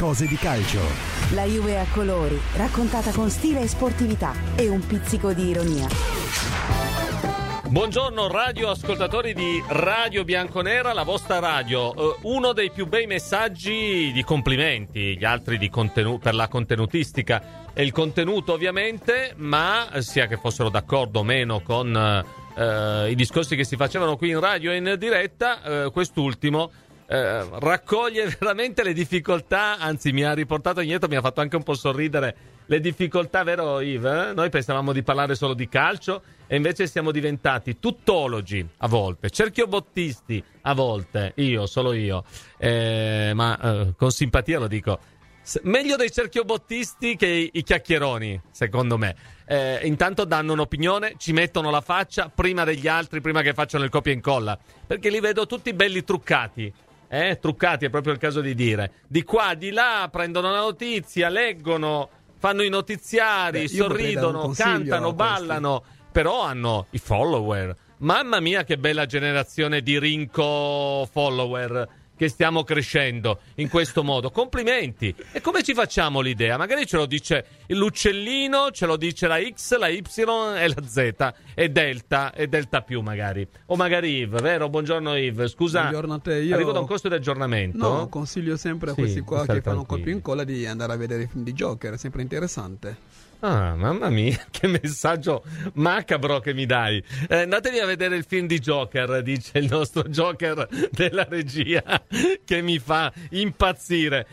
cose di calcio. La Juve a colori, raccontata con stile e sportività e un pizzico di ironia. Buongiorno radio ascoltatori di Radio Bianconera, la vostra radio. Uno dei più bei messaggi di complimenti, gli altri di per la contenutistica e il contenuto ovviamente, ma sia che fossero d'accordo o meno con i discorsi che si facevano qui in radio e in diretta, quest'ultimo raccoglie veramente le difficoltà, anzi mi ha riportato indietro, mi ha fatto anche un po' sorridere le difficoltà, vero Yves? Noi pensavamo di parlare solo di calcio e invece siamo diventati tuttologi a volte, cerchiobottisti a volte, solo io, ma con simpatia lo dico, meglio dei cerchiobottisti che i chiacchieroni, secondo me. Intanto danno un'opinione, ci mettono la faccia prima degli altri, prima che facciano il copia e incolla, perché li vedo tutti belli truccati. Truccati è proprio il caso di dire. Di qua, di là, prendono la notizia, leggono, fanno i notiziari, sorridono, cantano, ballano, però hanno i follower. Mamma mia che bella generazione di rinco follower che stiamo crescendo in questo modo. Complimenti. E come ci facciamo l'idea? Magari ce lo dice l'uccellino, ce lo dice la X, la Y e la Z e Delta più magari. O magari Yves, vero? Buongiorno Yves. Scusa, buongiorno a te. Io arrivo da un corso di aggiornamento. No, consiglio sempre a questi qua che fanno copia e incolla di andare a vedere i film di Joker, è sempre interessante. Ah, mamma mia, che messaggio macabro che mi dai. Andatevi a vedere il film di Joker, dice il nostro Joker della regia, che mi fa impazzire.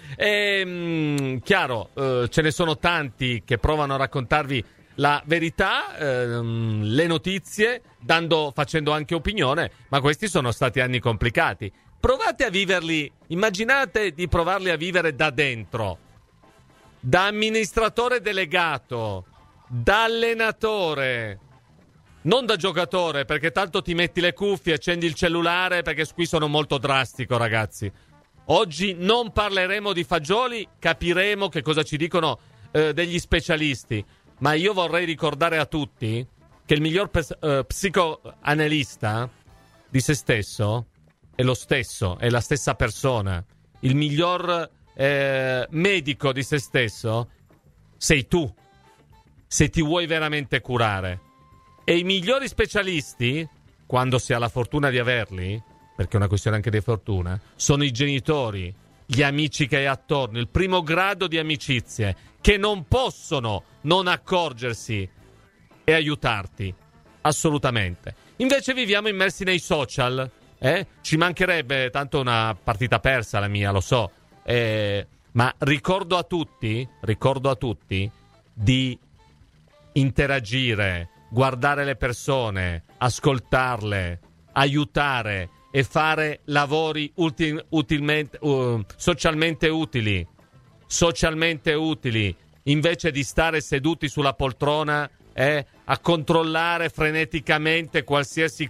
Chiaro, ce ne sono tanti che provano a raccontarvi la verità, le notizie, facendo anche opinione, ma questi sono stati anni complicati. Provate a viverli, immaginate di provarli a vivere da dentro. Da amministratore delegato, da allenatore, non da giocatore, perché tanto ti metti le cuffie, accendi il cellulare, perché qui sono molto drastico, ragazzi. Oggi non parleremo di fagioli, capiremo che cosa ci dicono degli specialisti, ma io vorrei ricordare a tutti che il miglior psicoanalista di se stesso è lo stesso, è la stessa persona. Il miglior medico di se stesso sei tu, se ti vuoi veramente curare. E i migliori specialisti, quando si ha la fortuna di averli, perché è una questione anche di fortuna, sono i genitori, gli amici che hai attorno, il primo grado di amicizie, che non possono non accorgersi e aiutarti, assolutamente. Invece viviamo immersi nei social, ci mancherebbe, tanto una partita persa la mia, lo so. Ma ricordo a tutti di interagire, guardare le persone, ascoltarle, aiutare e fare lavori socialmente utili, invece di stare seduti sulla poltrona a controllare freneticamente qualsiasi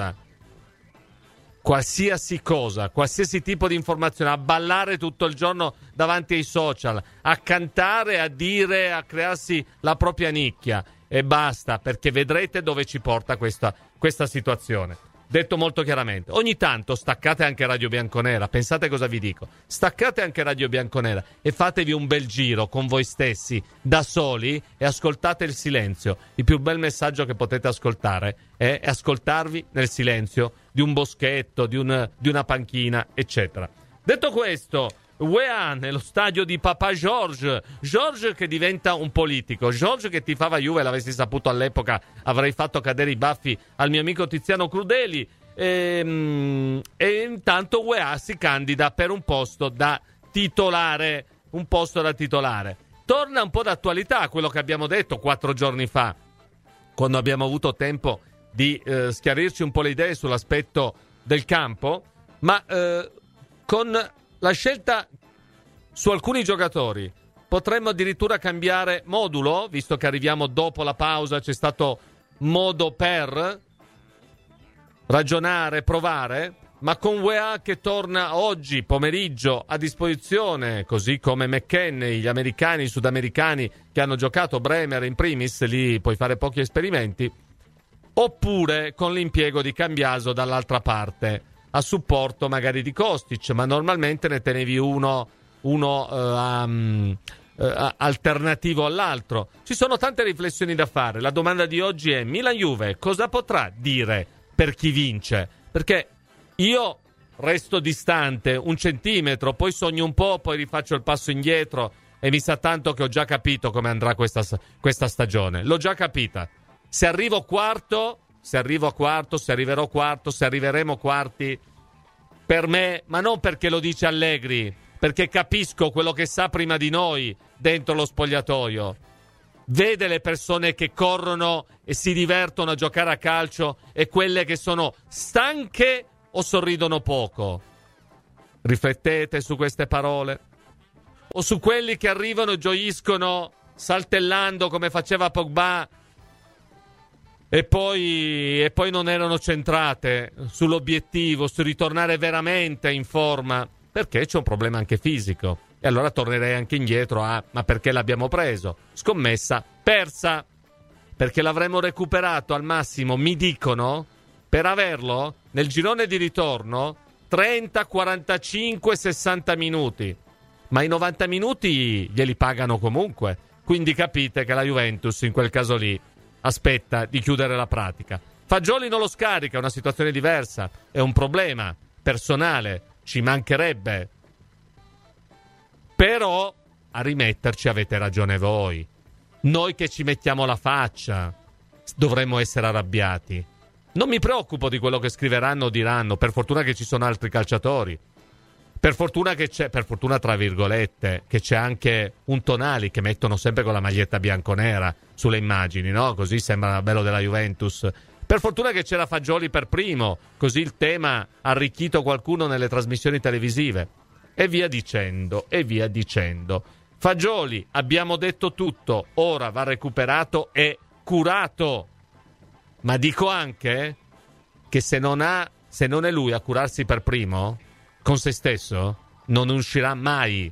tipo di informazione, a ballare tutto il giorno davanti ai social, a cantare, a dire, a crearsi la propria nicchia. E basta, perché vedrete dove ci porta questa situazione. Detto molto chiaramente, ogni tanto staccate anche Radio Bianconera, pensate cosa vi dico, staccate anche Radio Bianconera e fatevi un bel giro con voi stessi, da soli, e ascoltate il silenzio. Il più bel messaggio che potete ascoltare è ascoltarvi nel silenzio di un boschetto, di una panchina, eccetera. Detto questo, UEA nello stadio di Papà George che diventa un politico, George che tifava Juve, l'avessi saputo all'epoca avrei fatto cadere i baffi al mio amico Tiziano Crudeli, e intanto UEA si candida per un posto da titolare. Torna un po' d'attualità quello che abbiamo detto 4 giorni fa, quando abbiamo avuto tempo di schiarirci un po' le idee sull'aspetto del campo, ma con la scelta su alcuni giocatori potremmo addirittura cambiare modulo, visto che arriviamo dopo la pausa, c'è stato modo per ragionare, provare, ma con UEA che torna oggi pomeriggio a disposizione, così come McKennie, gli americani, i sudamericani che hanno giocato, Bremer in primis, lì puoi fare pochi esperimenti, oppure con l'impiego di Cambiaso dall'altra parte, a supporto magari di Kostic, ma normalmente ne tenevi uno uno alternativo all'altro. Ci sono tante riflessioni da fare. La domanda di oggi è: Milan-Juve cosa potrà dire per chi vince? Perché io resto distante un centimetro, poi sogno un po', poi rifaccio il passo indietro e mi sa tanto che ho già capito come andrà questa stagione. L'ho già capita. Se arrivo quarto, se arriverò quarto, se arriveremo quarti, per me, ma non perché lo dice Allegri, perché capisco quello che sa prima di noi dentro lo spogliatoio. Vede le persone che corrono e si divertono a giocare a calcio e quelle che sono stanche o sorridono poco. Riflettete su queste parole. O su quelli che arrivano e gioiscono saltellando come faceva Pogba e poi non erano centrate sull'obiettivo, su ritornare veramente in forma, perché c'è un problema anche fisico. E allora tornerei anche indietro ma perché l'abbiamo preso? Scommessa persa, perché l'avremmo recuperato al massimo, mi dicono, per averlo nel girone di ritorno 30, 45, 60 minuti. Ma i 90 minuti glieli pagano comunque. Quindi capite che la Juventus in quel caso lì aspetta di chiudere la pratica. Fagioli non lo scarica, è una situazione diversa, è un problema personale, ci mancherebbe. Però a rimetterci avete ragione voi. Noi che ci mettiamo la faccia dovremmo essere arrabbiati. Non mi preoccupo di quello che scriveranno o diranno, per fortuna che ci sono altri calciatori. Per fortuna tra virgolette, che c'è anche un Tonali che mettono sempre con la maglietta bianconera sulle immagini, no? Così sembra bello della Juventus. Per fortuna che c'era Fagioli per primo, così il tema ha arricchito qualcuno nelle trasmissioni televisive. E via dicendo, e via dicendo. Fagioli, abbiamo detto tutto, ora va recuperato e curato. Ma dico anche che se non è lui a curarsi per primo, con se stesso, non uscirà mai.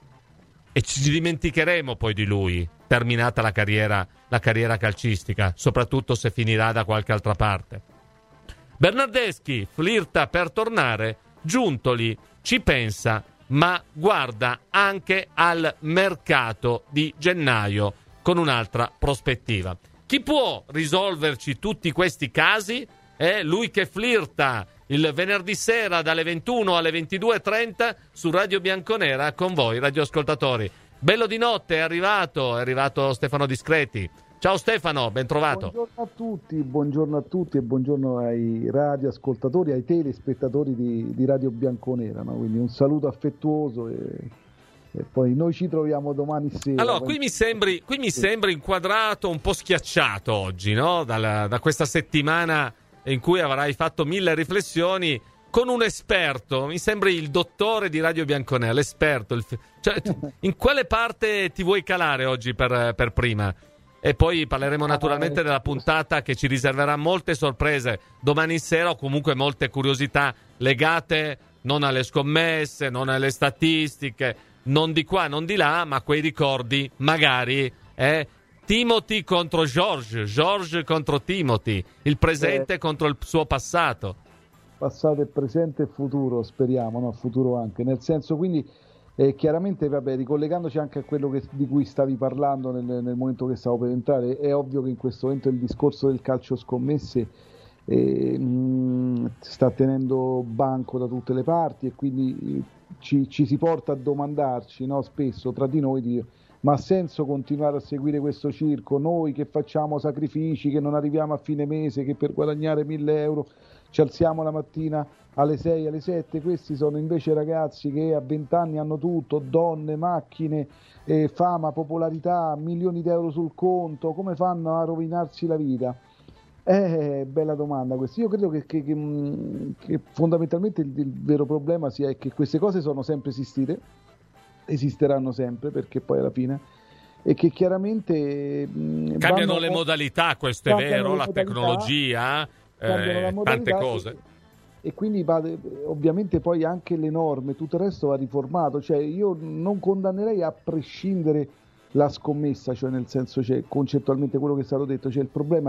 E ci dimenticheremo poi di lui, terminata la carriera calcistica, soprattutto se finirà da qualche altra parte. Bernardeschi flirta per tornare, Giuntoli ci pensa, ma guarda anche al mercato di gennaio con un'altra prospettiva. Chi può risolverci tutti questi casi? È lui che flirta il venerdì sera dalle 21 alle 22.30 su Radio Bianconera con voi radioascoltatori. Bello di notte, è arrivato Stefano Discreti. Ciao Stefano, ben trovato. Buongiorno a tutti e buongiorno ai radioascoltatori, ai telespettatori di Radio Bianconera, no? Quindi un saluto affettuoso e poi noi ci troviamo domani sera. Allora, qui mi sembri inquadrato un po' schiacciato oggi, no? Da questa settimana in cui avrai fatto 1000 riflessioni con un esperto. Mi sembri il dottore di Radio Bianconera, l'esperto. Cioè, in quale parte ti vuoi calare oggi per prima? E poi parleremo naturalmente della puntata che ci riserverà molte sorprese domani sera, o comunque molte curiosità legate non alle scommesse, non alle statistiche, non di qua, non di là, ma quei ricordi magari Timothy contro George contro Timothy, il presente contro il suo passato. Passato e presente e futuro, speriamo, no? Futuro anche, nel senso, quindi chiaramente, ricollegandoci anche a quello di cui stavi parlando nel momento che stavo per entrare, è ovvio che in questo momento il discorso del calcio scommesse sta tenendo banco da tutte le parti e quindi ci si porta a domandarci, no? Spesso tra di noi ma ha senso continuare a seguire questo circo? Noi che facciamo sacrifici, che non arriviamo a fine mese, che per guadagnare 1.000 euro ci alziamo la mattina alle 6, alle 7, questi sono invece ragazzi che a 20 anni hanno tutto, donne, macchine, fama, popolarità, milioni di euro sul conto, come fanno a rovinarsi la vita? Bella domanda questa. Io credo che fondamentalmente il vero problema sia che queste cose sono sempre esistite, esisteranno sempre, perché poi alla fine, e che chiaramente cambiano le modalità, questo è vero, la tecnologia, tante cose. E quindi ovviamente poi anche le norme, tutto il resto va riformato. Cioè io non condannerei a prescindere la scommessa, cioè nel senso, concettualmente quello che è stato detto, cioè il problema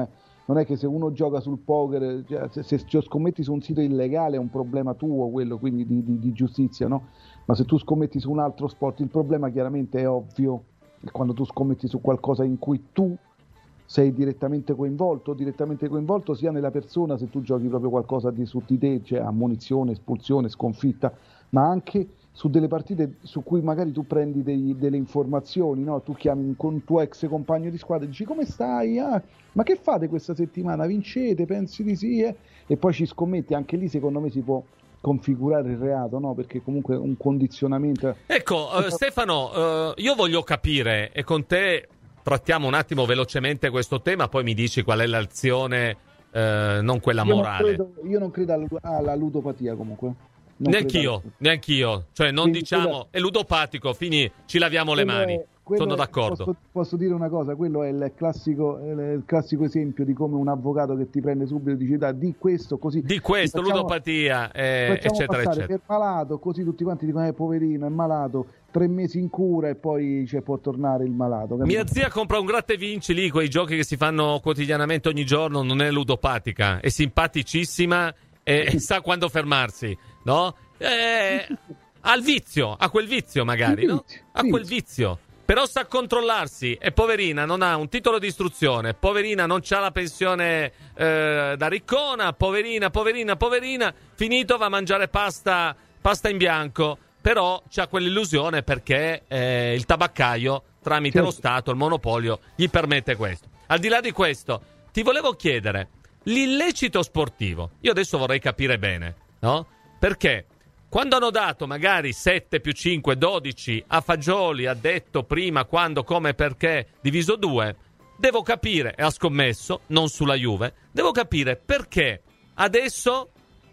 non è che se uno gioca sul poker, cioè, se scommetti su un sito illegale è un problema tuo quello, quindi di giustizia, no? Ma se tu scommetti su un altro sport, il problema chiaramente è ovvio, quando tu scommetti su qualcosa in cui tu sei direttamente coinvolto sia nella persona, se tu giochi proprio qualcosa su di te, cioè ammonizione, espulsione, sconfitta, ma anche su delle partite su cui magari tu prendi delle informazioni, no? Tu chiami un tuo ex compagno di squadra e dici come stai? Ah, ma che fate questa settimana? Vincete? Pensi di sì? E poi ci scommetti, anche lì secondo me si può configurare il reato, no? Perché comunque un condizionamento... Ecco, Stefano, io voglio capire, e con te trattiamo un attimo velocemente questo tema, poi mi dici qual è l'azione, non quella morale. Io non credo alla ludopatia comunque. Neanch'io, cioè non quindi diciamo è ludopatico, ci laviamo le mani. Sono d'accordo. Posso dire una cosa, quello è il classico esempio di come un avvocato che ti prende subito e dice di questo, così. Di questo, ludopatia, eccetera, eccetera. Per malato, così tutti quanti dicono poverino, è malato, 3 mesi in cura e poi può tornare il malato. Capito? Mia zia compra un gratta e vinci lì, quei giochi che si fanno quotidianamente ogni giorno, non è ludopatica, è simpaticissima e sa quando fermarsi, no? A quel vizio magari, no? A quel vizio. Però sa controllarsi, e poverina non ha un titolo di istruzione, poverina non c'ha la pensione da riccona, poverina, finito va a mangiare pasta in bianco, però c'ha quell'illusione perché il tabaccaio tramite lo Stato, il monopolio, gli permette questo. Al di là di questo, ti volevo chiedere, l'illecito sportivo, io adesso vorrei capire bene, no? Perché quando hanno dato magari 7 più 5, 12 a Fagioli, ha detto prima quando, come, perché, diviso 2, devo capire, e ha scommesso, non sulla Juve, devo capire perché adesso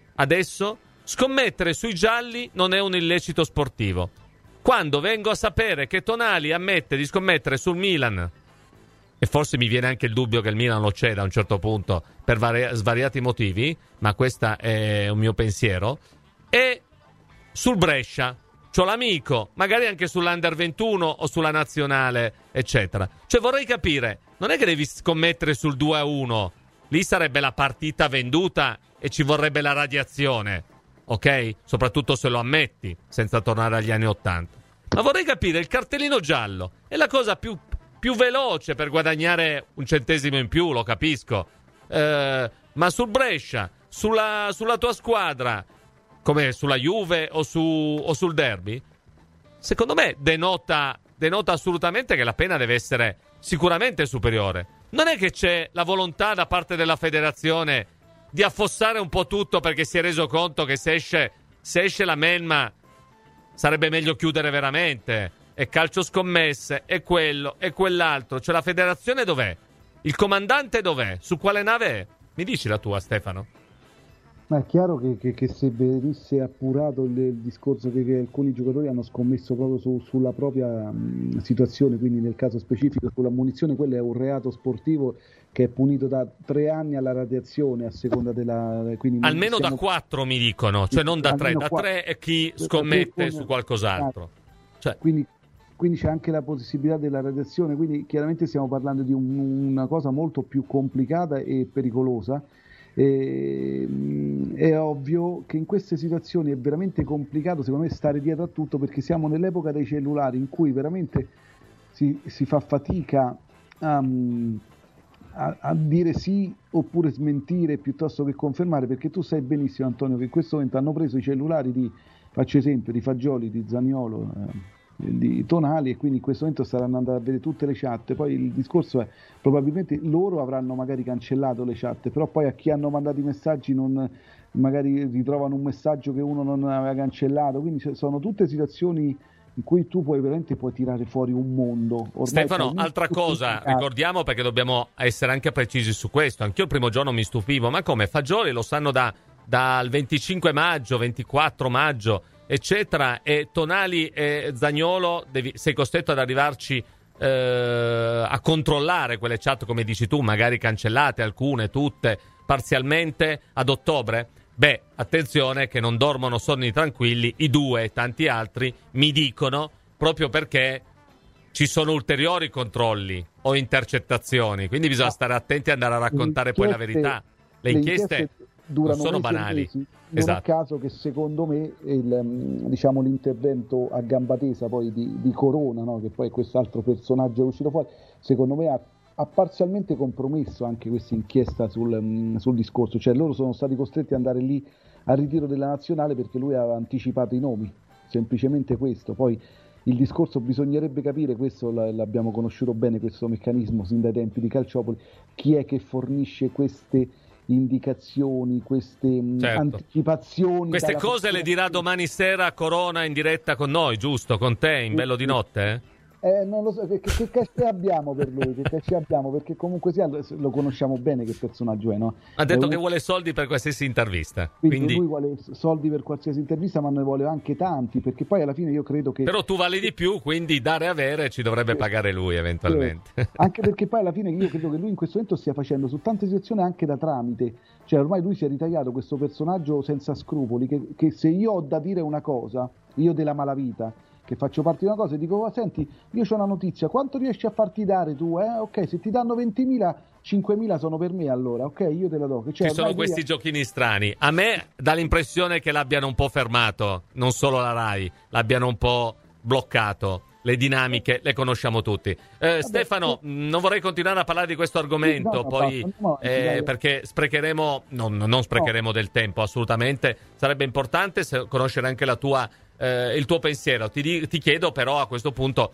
scommettere sui gialli non è un illecito sportivo. Quando vengo a sapere che Tonali ammette di scommettere sul Milan, e forse mi viene anche il dubbio che il Milan lo ceda a un certo punto per svariati motivi, ma questo è un mio pensiero, e sul Brescia c'ho l'amico, magari anche sull'Under 21 o sulla nazionale, eccetera. Cioè vorrei capire, non è che devi scommettere sul 2-1, lì sarebbe la partita venduta e ci vorrebbe la radiazione, ok? Soprattutto se lo ammetti, senza tornare agli anni 80. Ma vorrei capire, il cartellino giallo è la cosa più veloce per guadagnare un centesimo in più, lo capisco, ma sul Brescia, sulla tua squadra, come sulla Juve o sul derby, secondo me denota assolutamente che la pena deve essere sicuramente superiore. Non è che c'è la volontà da parte della federazione di affossare un po' tutto perché si è reso conto che se esce la melma sarebbe meglio chiudere veramente, e calcio scommesse, e quello, e quell'altro. Cioè la federazione dov'è? Il comandante dov'è? Su quale nave è? Mi dici la tua, Stefano? Ma è chiaro che se venisse appurato il discorso che alcuni giocatori hanno scommesso proprio sulla propria situazione, quindi nel caso specifico sulla munizione, quello è un reato sportivo che è punito da 3 anni alla radiazione a seconda della... Quindi almeno da 4 mi dicono, cioè non da 3, da 3 è chi scommette su qualcos'altro. Cioè. Quindi c'è anche la possibilità della radiazione, quindi chiaramente stiamo parlando di una cosa molto più complicata e pericolosa. È ovvio che in queste situazioni è veramente complicato secondo me stare dietro a tutto, perché siamo nell'epoca dei cellulari in cui veramente si fa fatica a dire sì oppure smentire piuttosto che confermare, perché tu sai benissimo, Antonio, che in questo momento hanno preso i cellulari faccio esempio, di Fagioli, di Zaniolo, di Tonali, e quindi in questo momento staranno andando a vedere tutte le chat. Poi il discorso è, probabilmente loro avranno magari cancellato le chat, però poi a chi hanno mandato i messaggi magari ritrovano un messaggio che uno non aveva cancellato, quindi sono tutte situazioni in cui tu veramente puoi tirare fuori un mondo. Ormai Stefano, altra cosa, ricordiamo, perché dobbiamo essere anche precisi su questo, anch'io il primo giorno mi stupivo, ma come, Fagioli lo sanno dal 25 maggio, 24 maggio, eccetera, e Tonali e Zaniolo sei costretto ad arrivarci a controllare quelle chat, come dici tu, magari cancellate, alcune, tutte, parzialmente, ad ottobre? Beh, attenzione che non dormono sonni tranquilli i 2 e tanti altri, mi dicono, proprio perché ci sono ulteriori controlli o intercettazioni, quindi bisogna stare attenti e andare a raccontare poi la verità. Le inchieste durano non sono banali. Mesi. Non a caso che secondo me l'intervento a gamba tesa poi di Corona, no? Che poi è quest'altro personaggio è uscito fuori, secondo me ha parzialmente compromesso anche questa inchiesta sul discorso, cioè loro sono stati costretti ad andare lì al ritiro della nazionale perché lui aveva anticipato i nomi, semplicemente questo. Poi il discorso bisognerebbe capire, questo l'abbiamo conosciuto bene, questo meccanismo sin dai tempi di Calciopoli, chi è che fornisce queste indicazioni, queste anticipazioni. Queste cose le dirà domani sera Corona in diretta con noi, giusto? Con te, in Bello di Notte? Non lo so, che cachet abbiamo per lui, perché comunque sia lo conosciamo bene che personaggio è, no? Ha detto che vuole soldi per qualsiasi intervista. Quindi lui vuole soldi per qualsiasi intervista, ma ne vuole anche tanti, perché poi alla fine io credo che... Però tu vali di più, quindi dare e avere ci dovrebbe pagare lui eventualmente. Anche perché poi alla fine io credo che lui in questo momento stia facendo su tante situazioni anche da tramite, cioè ormai lui si è ritagliato questo personaggio senza scrupoli, che se io ho da dire una cosa, io della malavita, che faccio parte di una cosa e dico, senti, io c'ho una notizia, quanto riesci a farti dare tu? Ok, se ti danno 20.000, 5.000 sono per me, allora, ok, io te la do. Cioè, ci sono questi giochini strani. A me dà l'impressione che l'abbiano un po' fermato, non solo la RAI, l'abbiano un po' bloccato. Le dinamiche le conosciamo tutti. Stefano, non vorrei continuare a parlare di questo argomento, perché sprecheremo, non sprecheremo del tempo, assolutamente. Sarebbe importante conoscere anche la tua... il tuo pensiero. Ti chiedo però a questo punto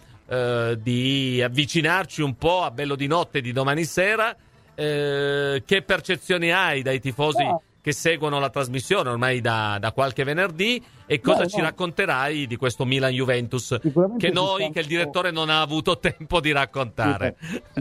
di avvicinarci un po' a Bello di Notte di domani sera. Che percezioni hai dai tifosi che seguono la trasmissione ormai da qualche venerdì, e cosa ci racconterai di questo Milan-Juventus che il direttore non ha avuto tempo di raccontare?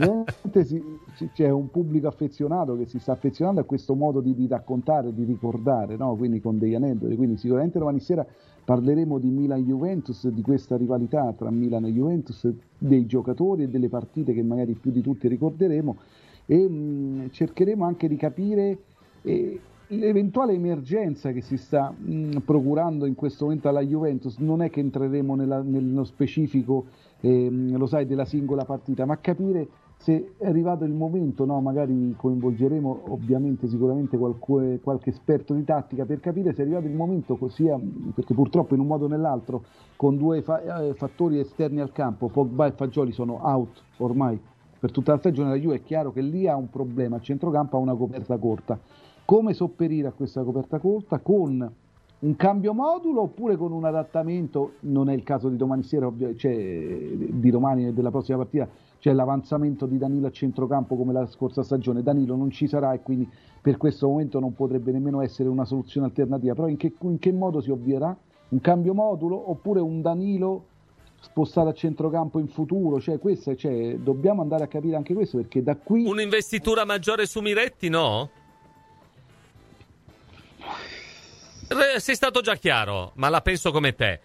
C'è un pubblico affezionato che si sta affezionando a questo modo di raccontare, di ricordare, no? Quindi con degli aneddoti, quindi sicuramente domani sera parleremo di Milan-Juventus, di questa rivalità tra Milan e Juventus, dei giocatori e delle partite che magari più di tutte ricorderemo, e cercheremo anche di capire l'eventuale emergenza che si sta procurando in questo momento alla Juventus. Non è che entreremo nello specifico, lo sai, della singola partita, ma capire se è arrivato il momento, no? Magari coinvolgeremo ovviamente sicuramente qualche esperto di tattica per capire se è arrivato il momento, perché purtroppo in un modo o nell'altro con due fattori esterni al campo, Pogba e Fagioli, sono out ormai per tutta la stagione. La Juve è chiaro che lì ha un problema, a centrocampo ha una coperta corta. Come sopperire a questa coperta corta? Con un cambio modulo oppure con un adattamento? Non è il caso di domani sera, di domani e della prossima partita, c'è l'avanzamento di Danilo a centrocampo come la scorsa stagione. Danilo non ci sarà e quindi per questo momento non potrebbe nemmeno essere una soluzione alternativa. Però in che modo si ovvierà? Un cambio modulo oppure un Danilo spostato a centrocampo in futuro? Dobbiamo andare a capire anche questo, perché da qui... Un'investitura maggiore su Miretti, no? Sei stato già chiaro, ma la penso come te.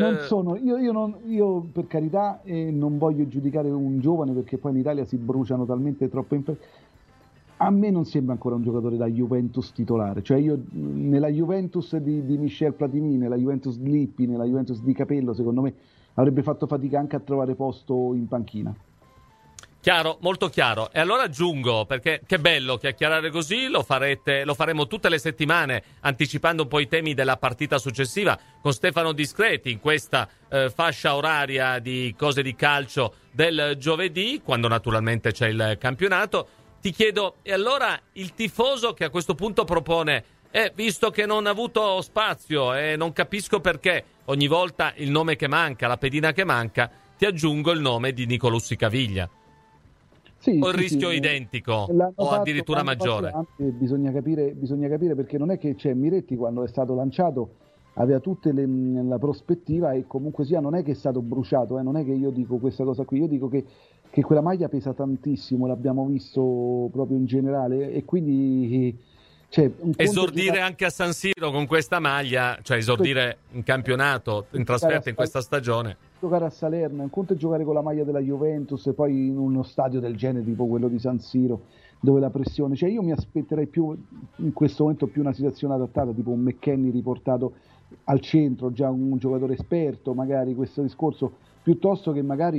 Io per carità non voglio giudicare un giovane, perché poi in Italia si bruciano talmente troppe a me non sembra ancora un giocatore da Juventus titolare. Cioè io nella Juventus di Michel Platini, nella Juventus di Lippi, nella Juventus di Capello, secondo me avrebbe fatto fatica anche a trovare posto in panchina. Chiaro, molto chiaro. E allora aggiungo, perché che bello chiacchierare così, lo faremo tutte le settimane, anticipando un po' i temi della partita successiva con Stefano Discreti in questa fascia oraria di cose di calcio del giovedì, quando naturalmente c'è il campionato. Ti chiedo, e allora il tifoso che a questo punto propone, visto che non ha avuto spazio e non capisco perché, ogni volta il nome che manca, la pedina che manca, ti aggiungo il nome di Nicolussi Caviglia. O il rischio identico o addirittura maggiore? Bisogna capire perché non è che Miretti, quando è stato lanciato, aveva tutte la prospettiva, e comunque sia non è che è stato bruciato, non è che io dico questa cosa qui, io dico che quella maglia pesa tantissimo, l'abbiamo visto proprio in generale, e quindi esordire anche a San Siro con questa maglia, cioè esordire in campionato, in trasferta in questa stagione, giocare a Salerno, un conto è giocare con la maglia della Juventus e poi in uno stadio del genere tipo quello di San Siro, dove la pressione, io mi aspetterei più in questo momento una situazione adattata, tipo un McKennie riportato al centro, già un giocatore esperto, magari questo discorso, piuttosto che magari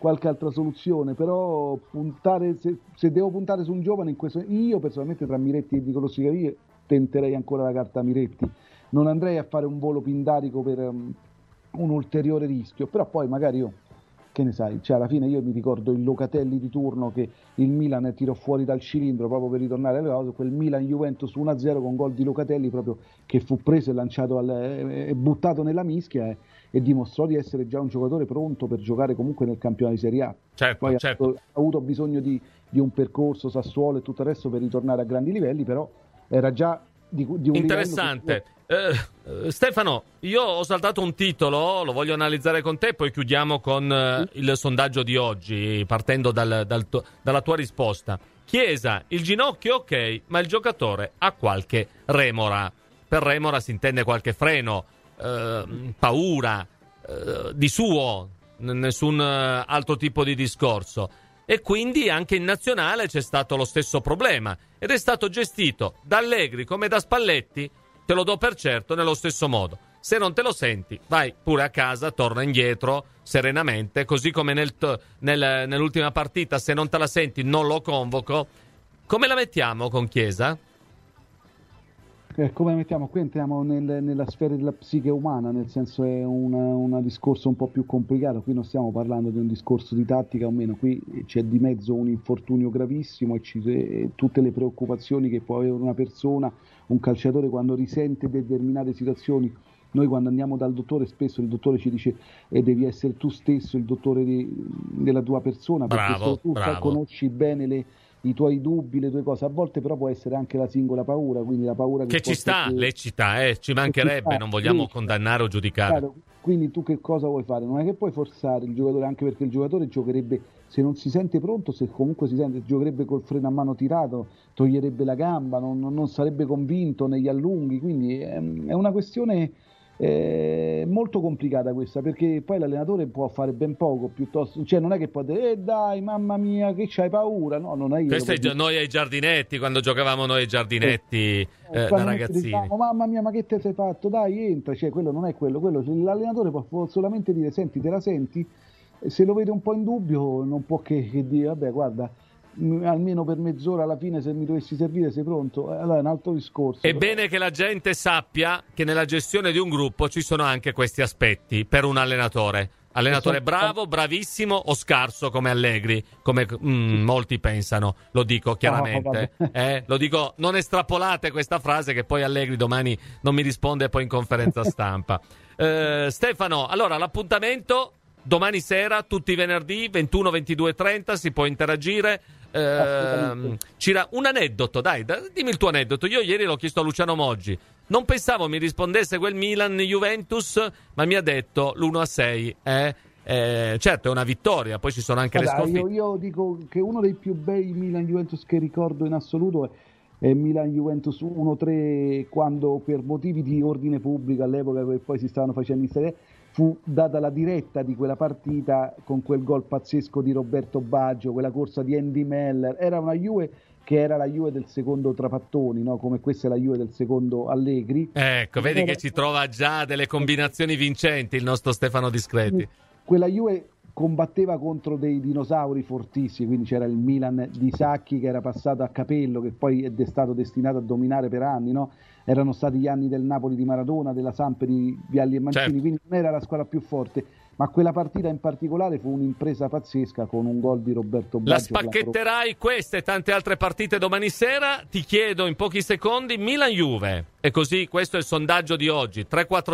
qualche altra soluzione, però puntare, se devo puntare su un giovane, io personalmente tra Miretti e Di Rossi tenterei ancora la carta Miretti, non andrei a fare un volo pindarico per un ulteriore rischio, però poi magari io, che ne sai, cioè alla fine io mi ricordo il Locatelli di turno che il Milan tirò fuori dal cilindro proprio per ritornare alle cose, quel Milan-Juventus 1-0 con gol di Locatelli proprio che fu preso e lanciato e buttato nella mischia e dimostrò di essere già un giocatore pronto per giocare comunque nel campionato di Serie A. Certo, poi certo. Ha avuto bisogno di un percorso Sassuolo e tutto il resto per ritornare a grandi livelli, però era già di un interessante. Stefano, io ho saltato un titolo, lo voglio analizzare con te, poi chiudiamo con il sondaggio di oggi, partendo dalla tua risposta. Chiesa, il ginocchio ok, ma il giocatore ha qualche remora. Per remora si intende qualche freno, paura, di suo, nessun altro tipo di discorso. E quindi anche in nazionale c'è stato lo stesso problema ed è stato gestito da Allegri come da Spalletti, te lo do per certo, nello stesso modo. Se non te lo senti, vai pure a casa, torna indietro serenamente, così come nell'ultima partita, se non te la senti non lo convoco. Come la mettiamo con Chiesa? Come mettiamo? Qui entriamo nella sfera della psiche umana, nel senso è un discorso un po' più complicato, qui non stiamo parlando di un discorso di tattica o meno, qui c'è di mezzo un infortunio gravissimo e tutte le preoccupazioni che può avere una persona, un calciatore quando risente determinate situazioni. Noi quando andiamo dal dottore spesso il dottore ci dice devi essere tu stesso il dottore della tua persona, perché bravo, tu conosci bene i tuoi dubbi, le tue cose, a volte però può essere anche la singola paura, quindi la paura che ci sta, lecita, ci mancherebbe, non vogliamo condannare o giudicare. Claro, quindi tu che cosa vuoi fare? Non è che puoi forzare il giocatore, anche perché il giocatore giocherebbe, se non si sente pronto, se comunque si sente, giocherebbe col freno a mano tirato, toglierebbe la gamba, non sarebbe convinto negli allunghi, quindi è una questione molto complicata questa, perché poi l'allenatore può fare ben poco, piuttosto, cioè non è che può dire dai mamma mia che c'hai paura, no, non è io. Questo è noi ai giardinetti, quando giocavamo noi ai giardinetti da ragazzini, diciamo, mamma mia ma che te sei fatto, dai entra, cioè quello non è quello, l'allenatore può solamente dire senti, te la senti, se lo vede un po' in dubbio non può che dire vabbè guarda, almeno per mezz'ora alla fine se mi dovessi servire sei pronto, allora è un altro discorso. È bene che la gente sappia che nella gestione di un gruppo ci sono anche questi aspetti per un allenatore bravo, bravissimo o scarso come Allegri, come molti pensano, lo dico chiaramente, lo dico, non estrapolate questa frase che poi Allegri domani non mi risponde poi in conferenza stampa. Stefano, allora l'appuntamento domani sera, tutti i venerdì 21, 22:30, si può interagire. Un aneddoto, dai, dimmi il tuo aneddoto. Io ieri l'ho chiesto a Luciano Moggi, non pensavo mi rispondesse quel Milan-Juventus, ma mi ha detto l'1-6 certo è una vittoria, poi ci sono anche le sconfitte. Io dico che uno dei più bei Milan-Juventus che ricordo in assoluto è Milan-Juventus 1-3, quando per motivi di ordine pubblico all'epoca che poi si stavano facendo in Serie, fu data la diretta di quella partita con quel gol pazzesco di Roberto Baggio, quella corsa di Andy Meller. Era una Juve che era la Juve del secondo Trapattoni, no? Come questa è la Juve del secondo Allegri. Ecco, vedi che ci trova già delle combinazioni vincenti il nostro Stefano Discreti. Quella Juve combatteva contro dei dinosauri fortissimi, quindi c'era il Milan di Sacchi che era passato a Capello, che poi è stato destinato a dominare per anni, no? Erano stati gli anni del Napoli di Maradona, della Samp di Vialli e Mancini, certo. Quindi non era la squadra più forte, ma quella partita in particolare fu un'impresa pazzesca con un gol di Roberto Baggio. La spacchetterai queste e tante altre partite domani sera. Ti chiedo in pochi secondi Milan-Juve. E così questo è il sondaggio di oggi.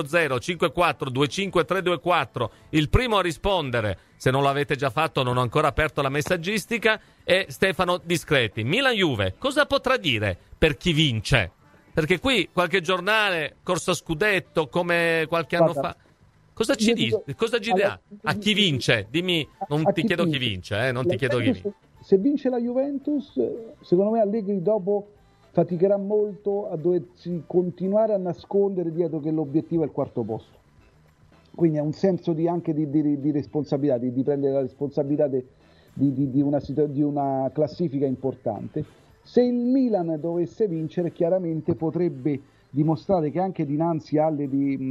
340-54-25-324. Il primo a rispondere, se non l'avete già fatto, non ho ancora aperto la messaggistica, è Stefano Discreti. Milan-Juve, cosa potrà dire per chi vince? Perché qui qualche giornale, corsa scudetto, come qualche anno fa... Cosa ci dice? Cosa ci dà? A chi vince? Dimmi, non ti chiedo chi vince, non ti chiedo chi vince. Se vince la Juventus, secondo me Allegri dopo faticherà molto a doversi continuare a nascondere dietro che l'obiettivo è il quarto posto. Quindi è un senso anche di responsabilità, di prendere la responsabilità di una classifica importante. Se il Milan dovesse vincere, chiaramente potrebbe dimostrare che anche dinanzi alle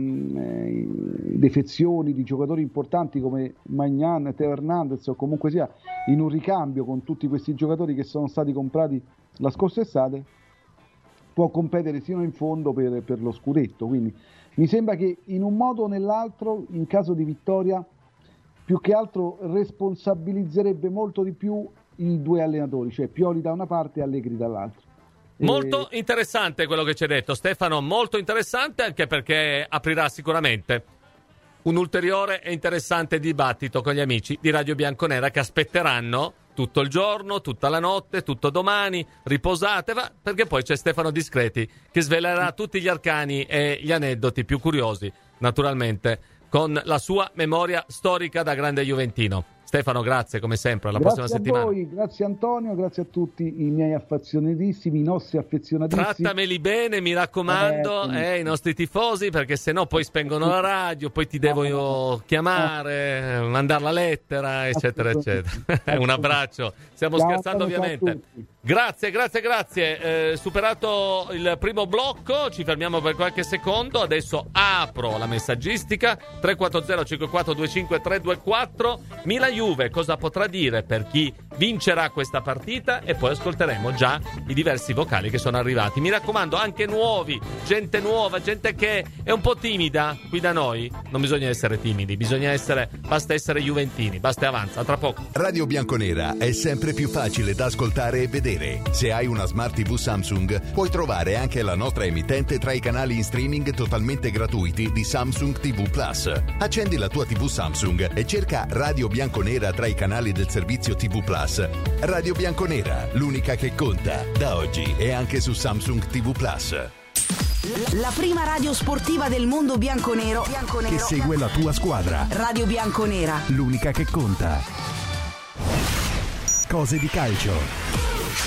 defezioni di giocatori importanti come Magnan, Teo Hernandez o comunque sia, in un ricambio con tutti questi giocatori che sono stati comprati la scorsa estate, può competere sino in fondo per lo scudetto. Quindi mi sembra che in un modo o nell'altro, in caso di vittoria, più che altro responsabilizzerebbe molto di più i due allenatori, cioè Pioli da una parte e Allegri dall'altra. Molto interessante quello che ci hai detto, Stefano, molto interessante, anche perché aprirà sicuramente un ulteriore e interessante dibattito con gli amici di Radio Bianconera che aspetteranno tutto il giorno, tutta la notte, tutto domani, riposate, perché poi c'è Stefano Discreti che svelerà tutti gli arcani e gli aneddoti più curiosi, naturalmente, con la sua memoria storica da grande juventino. Stefano, grazie come sempre, alla prossima settimana. Grazie a voi, grazie Antonio, grazie a tutti i miei affezionatissimi, i nostri affezionatissimi. Trattameli bene, mi raccomando, i nostri tifosi, perché sennò poi spengono la radio, poi ti devo io chiamare, mandare la lettera, eccetera, eccetera. Un abbraccio, stiamo scherzando ovviamente. Grazie. Superato il primo blocco, ci fermiamo per qualche secondo. Adesso apro la messaggistica 340 5425 324. Milan-Juve, cosa potrà dire per chi vincerà questa partita? E poi ascolteremo già i diversi vocali che sono arrivati. Mi raccomando, anche nuovi, gente nuova, gente che è un po' timida qui da noi. Non bisogna essere timidi, basta essere juventini, basta e avanza. Tra poco. Radio Bianconera è sempre più facile da ascoltare e vedere. Se hai una Smart TV Samsung, puoi trovare anche la nostra emittente tra i canali in streaming totalmente gratuiti di Samsung TV Plus. Accendi la tua TV Samsung e cerca Radio Bianconera tra i canali del servizio TV Plus. Radio Bianconera, l'unica che conta, da oggi e anche su Samsung TV Plus. La prima radio sportiva del mondo bianconero che segue la tua squadra. Radio Bianconera, l'unica che conta. Cose di calcio.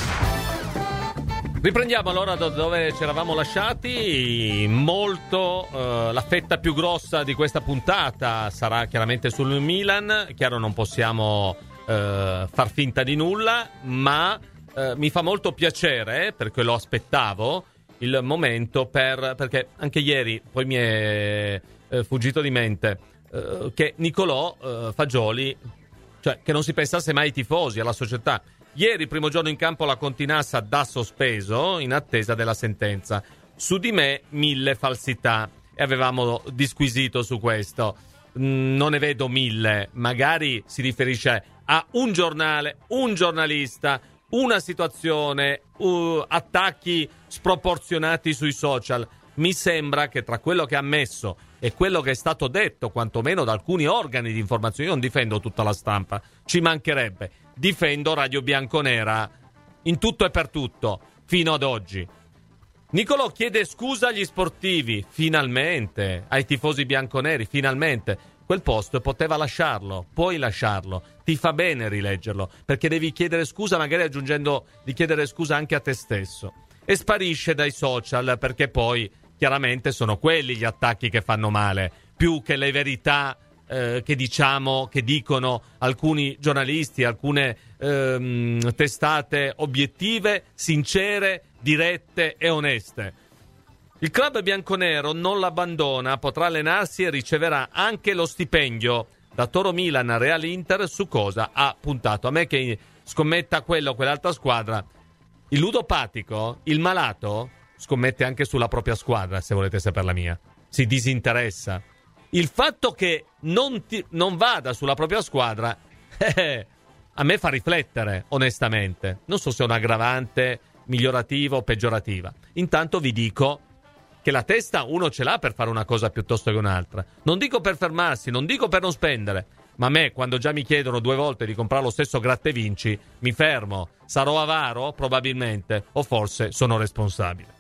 Riprendiamo allora da dove ci eravamo lasciati. Molto la fetta più grossa di questa puntata sarà chiaramente sul Milan. Chiaro, non possiamo far finta di nulla, ma mi fa molto piacere, perché lo aspettavo, il momento perché anche ieri poi mi è fuggito di mente che Nicolò Fagioli, cioè che non si pensasse mai ai tifosi, alla società. Ieri, primo giorno in campo, la Continassa da sospeso in attesa della sentenza. Su di me 1000 falsità, e avevamo disquisito su questo. Non ne vedo 1000, magari si riferisce a un giornale, un giornalista, una situazione, attacchi sproporzionati sui social. Mi sembra che tra quello che ha ammesso e quello che è stato detto, quantomeno da alcuni organi di informazione, io non difendo tutta la stampa, ci mancherebbe, difendo Radio Bianconera in tutto e per tutto, fino ad oggi. Nicolò chiede scusa agli sportivi, finalmente, ai tifosi bianconeri, finalmente. Quel post poteva lasciarlo, puoi lasciarlo, ti fa bene rileggerlo, perché devi chiedere scusa, magari aggiungendo di chiedere scusa anche a te stesso. E sparisce dai social, perché poi chiaramente sono quelli gli attacchi che fanno male, più che le verità che dicono alcuni giornalisti, alcune testate obiettive, sincere, dirette e oneste. Il club bianconero non l'abbandona, potrà allenarsi e riceverà anche lo stipendio da Toro Milan, Real Inter. Su cosa ha puntato? A me che scommetta quello o quell'altra squadra, il ludopatico, il malato, scommette anche sulla propria squadra, se volete sapere la mia. Si disinteressa. Il fatto che non vada sulla propria squadra a me fa riflettere, onestamente. Non so se è un aggravante migliorativa o peggiorativa. Intanto vi dico che la testa uno ce l'ha per fare una cosa piuttosto che un'altra. Non dico per fermarsi, non dico per non spendere, ma a me, quando già mi chiedono 2 volte di comprare lo stesso gratta e vinci, mi fermo. Sarò avaro? Probabilmente. O forse sono responsabile.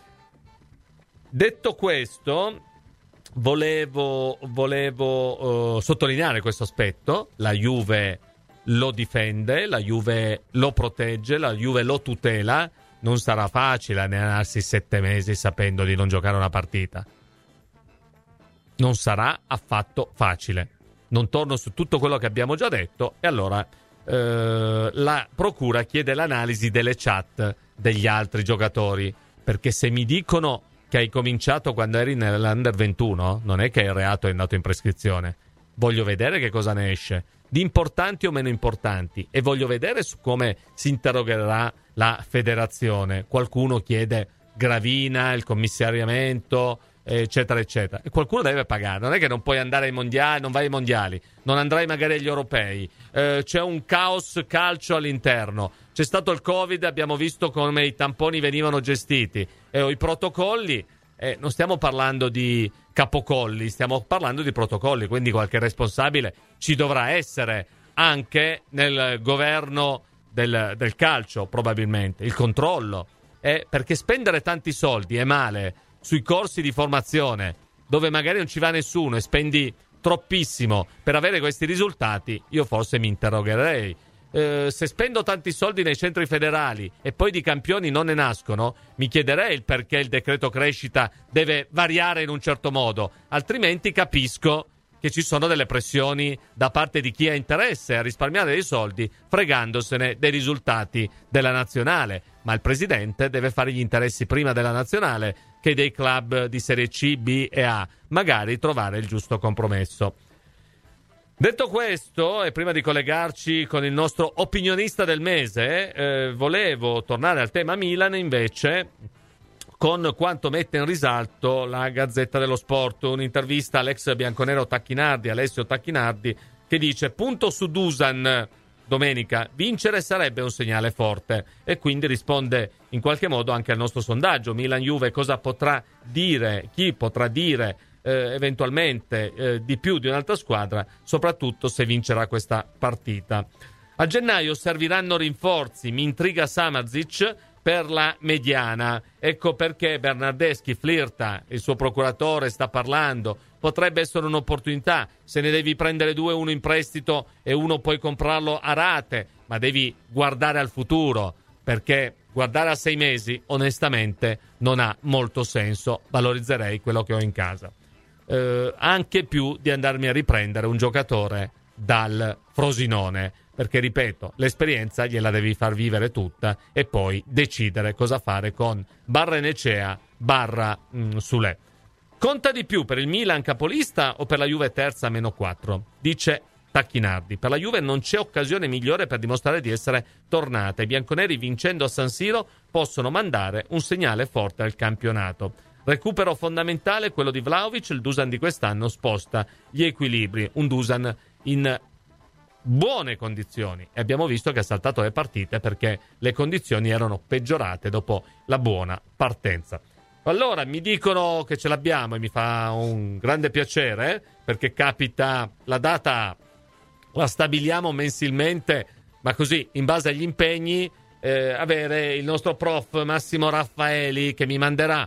Detto questo, volevo sottolineare questo aspetto. La Juve lo difende, la Juve lo protegge, la Juve lo tutela. Non sarà facile allenarsi 7 mesi sapendo di non giocare una partita. Non sarà affatto facile. Non torno su tutto quello che abbiamo già detto, e allora la procura chiede l'analisi delle chat degli altri giocatori, perché se mi dicono che hai cominciato quando eri nell'Under 21, non è che il reato è andato in prescrizione. Voglio vedere che cosa ne esce, di importanti o meno importanti, e voglio vedere su come si interrogerà la federazione. Qualcuno chiede Gravina, il commissariamento, eccetera eccetera, e qualcuno deve pagare. Non è che non puoi andare ai mondiali, non vai ai mondiali, non andrai magari agli europei, c'è un caos calcio all'interno, c'è stato il Covid, abbiamo visto come i tamponi venivano gestiti, o i protocolli, non stiamo parlando di capocolli, stiamo parlando di protocolli, quindi qualche responsabile ci dovrà essere anche nel governo del calcio, probabilmente, il controllo, perché spendere tanti soldi è male sui corsi di formazione dove magari non ci va nessuno e spendi troppissimo per avere questi risultati, io forse mi interrogherei. Se spendo tanti soldi nei centri federali e poi di campioni non ne nascono, mi chiederei il perché il decreto crescita deve variare in un certo modo, altrimenti capisco che ci sono delle pressioni da parte di chi ha interesse a risparmiare dei soldi fregandosene dei risultati della nazionale, ma il presidente deve fare gli interessi prima della nazionale che dei club di Serie C, B e A, magari trovare il giusto compromesso. Detto questo, e prima di collegarci con il nostro opinionista del mese, volevo tornare al tema Milan invece, con quanto mette in risalto la Gazzetta dello Sport, un'intervista all'ex bianconero Tacchinardi, Alessio Tacchinardi, che dice: punto su Dusan domenica, vincere sarebbe un segnale forte, e quindi risponde in qualche modo anche al nostro sondaggio. Milan-Juve cosa potrà dire, chi potrà dire eventualmente di più di un'altra squadra, soprattutto se vincerà questa partita. A gennaio serviranno rinforzi, mi intriga Samardžić per la mediana, ecco perché Bernardeschi flirta, il suo procuratore sta parlando, potrebbe essere un'opportunità, se ne devi prendere 2, uno in prestito e uno puoi comprarlo a rate, ma devi guardare al futuro, perché guardare a 6 mesi onestamente non ha molto senso, valorizzerei quello che ho in casa, anche più di andarmi a riprendere un giocatore dal Frosinone, perché ripeto, l'esperienza gliela devi far vivere tutta e poi decidere cosa fare con Barrenechea / Sule. Conta di più per il Milan capolista o per la Juve terza -4? Dice Tacchinardi. Per la Juve non c'è occasione migliore per dimostrare di essere tornata. I bianconeri, vincendo a San Siro, possono mandare un segnale forte al campionato. Recupero fondamentale quello di Vlahovic, il Dusan di quest'anno sposta gli equilibri, un Dusan in buone condizioni, e abbiamo visto che ha saltato le partite perché le condizioni erano peggiorate dopo la buona partenza. Allora mi dicono che ce l'abbiamo e mi fa un grande piacere, perché capita, la data la stabiliamo mensilmente, ma così in base agli impegni, avere il nostro prof Massimo Raffaeli che mi manderò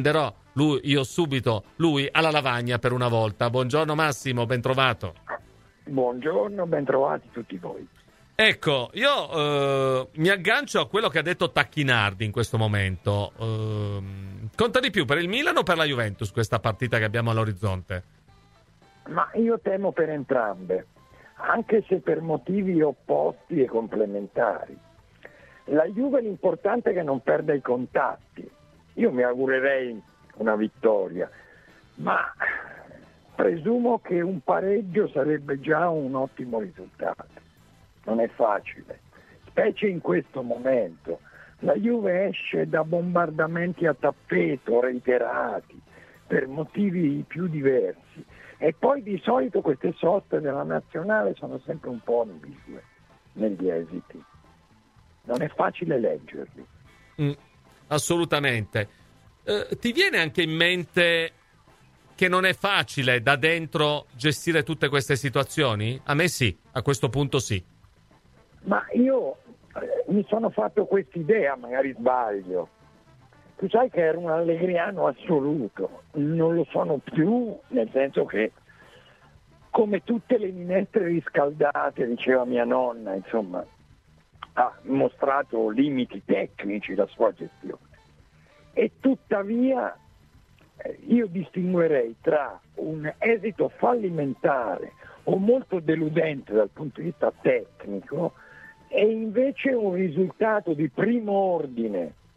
lui alla lavagna per una volta. Buongiorno Massimo, ben trovato. Buongiorno, ben trovati tutti voi. Ecco, io mi aggancio a quello che ha detto Tacchinardi in questo momento. Conta di più per il Milan o per la Juventus questa partita che abbiamo all'orizzonte? Ma io temo per entrambe, anche se per motivi opposti e complementari. La Juve l'importante è che non perda i contatti. Io mi augurerei una vittoria, ma presumo che un pareggio sarebbe già un ottimo risultato. Non è facile, specie in questo momento. La Juve esce da bombardamenti a tappeto reiterati per motivi più diversi, e poi di solito queste soste della nazionale sono sempre un po' ambigue negli esiti. Non è facile leggerli. Assolutamente. Ti viene anche in mente che non è facile da dentro gestire tutte queste situazioni? A me sì, a questo punto sì. Ma io mi sono fatto quest'idea, magari sbaglio. Tu sai che ero un allegriano assoluto, non lo sono più, nel senso che come tutte le minestre riscaldate, diceva mia nonna, insomma, ha mostrato limiti tecnici la sua gestione. E tuttavia io distinguerei tra un esito fallimentare o molto deludente dal punto di vista tecnico e invece un risultato di primo ordine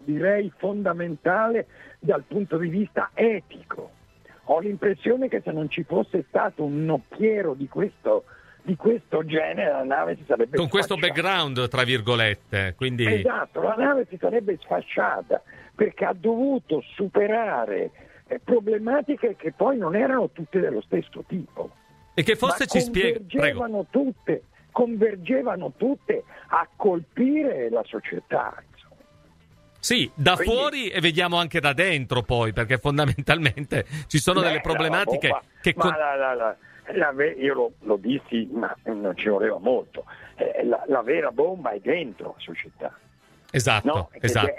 direi fondamentale dal punto di vista etico. Ho l'impressione che se non ci fosse stato un nocchiero di questo genere, la nave si sarebbe con sfasciata. Questo background, tra virgolette, quindi... Esatto, la nave si sarebbe sfasciata perché ha dovuto superare problematiche che poi non erano tutte dello stesso tipo. E che forse ci spiega... Convergevano tutte a colpire la società. Sì, quindi, fuori e vediamo anche da dentro poi, perché fondamentalmente ci sono delle problematiche che... Io lo dissi, ma non ci voleva molto. La vera bomba è dentro la società. Esatto, no? esatto.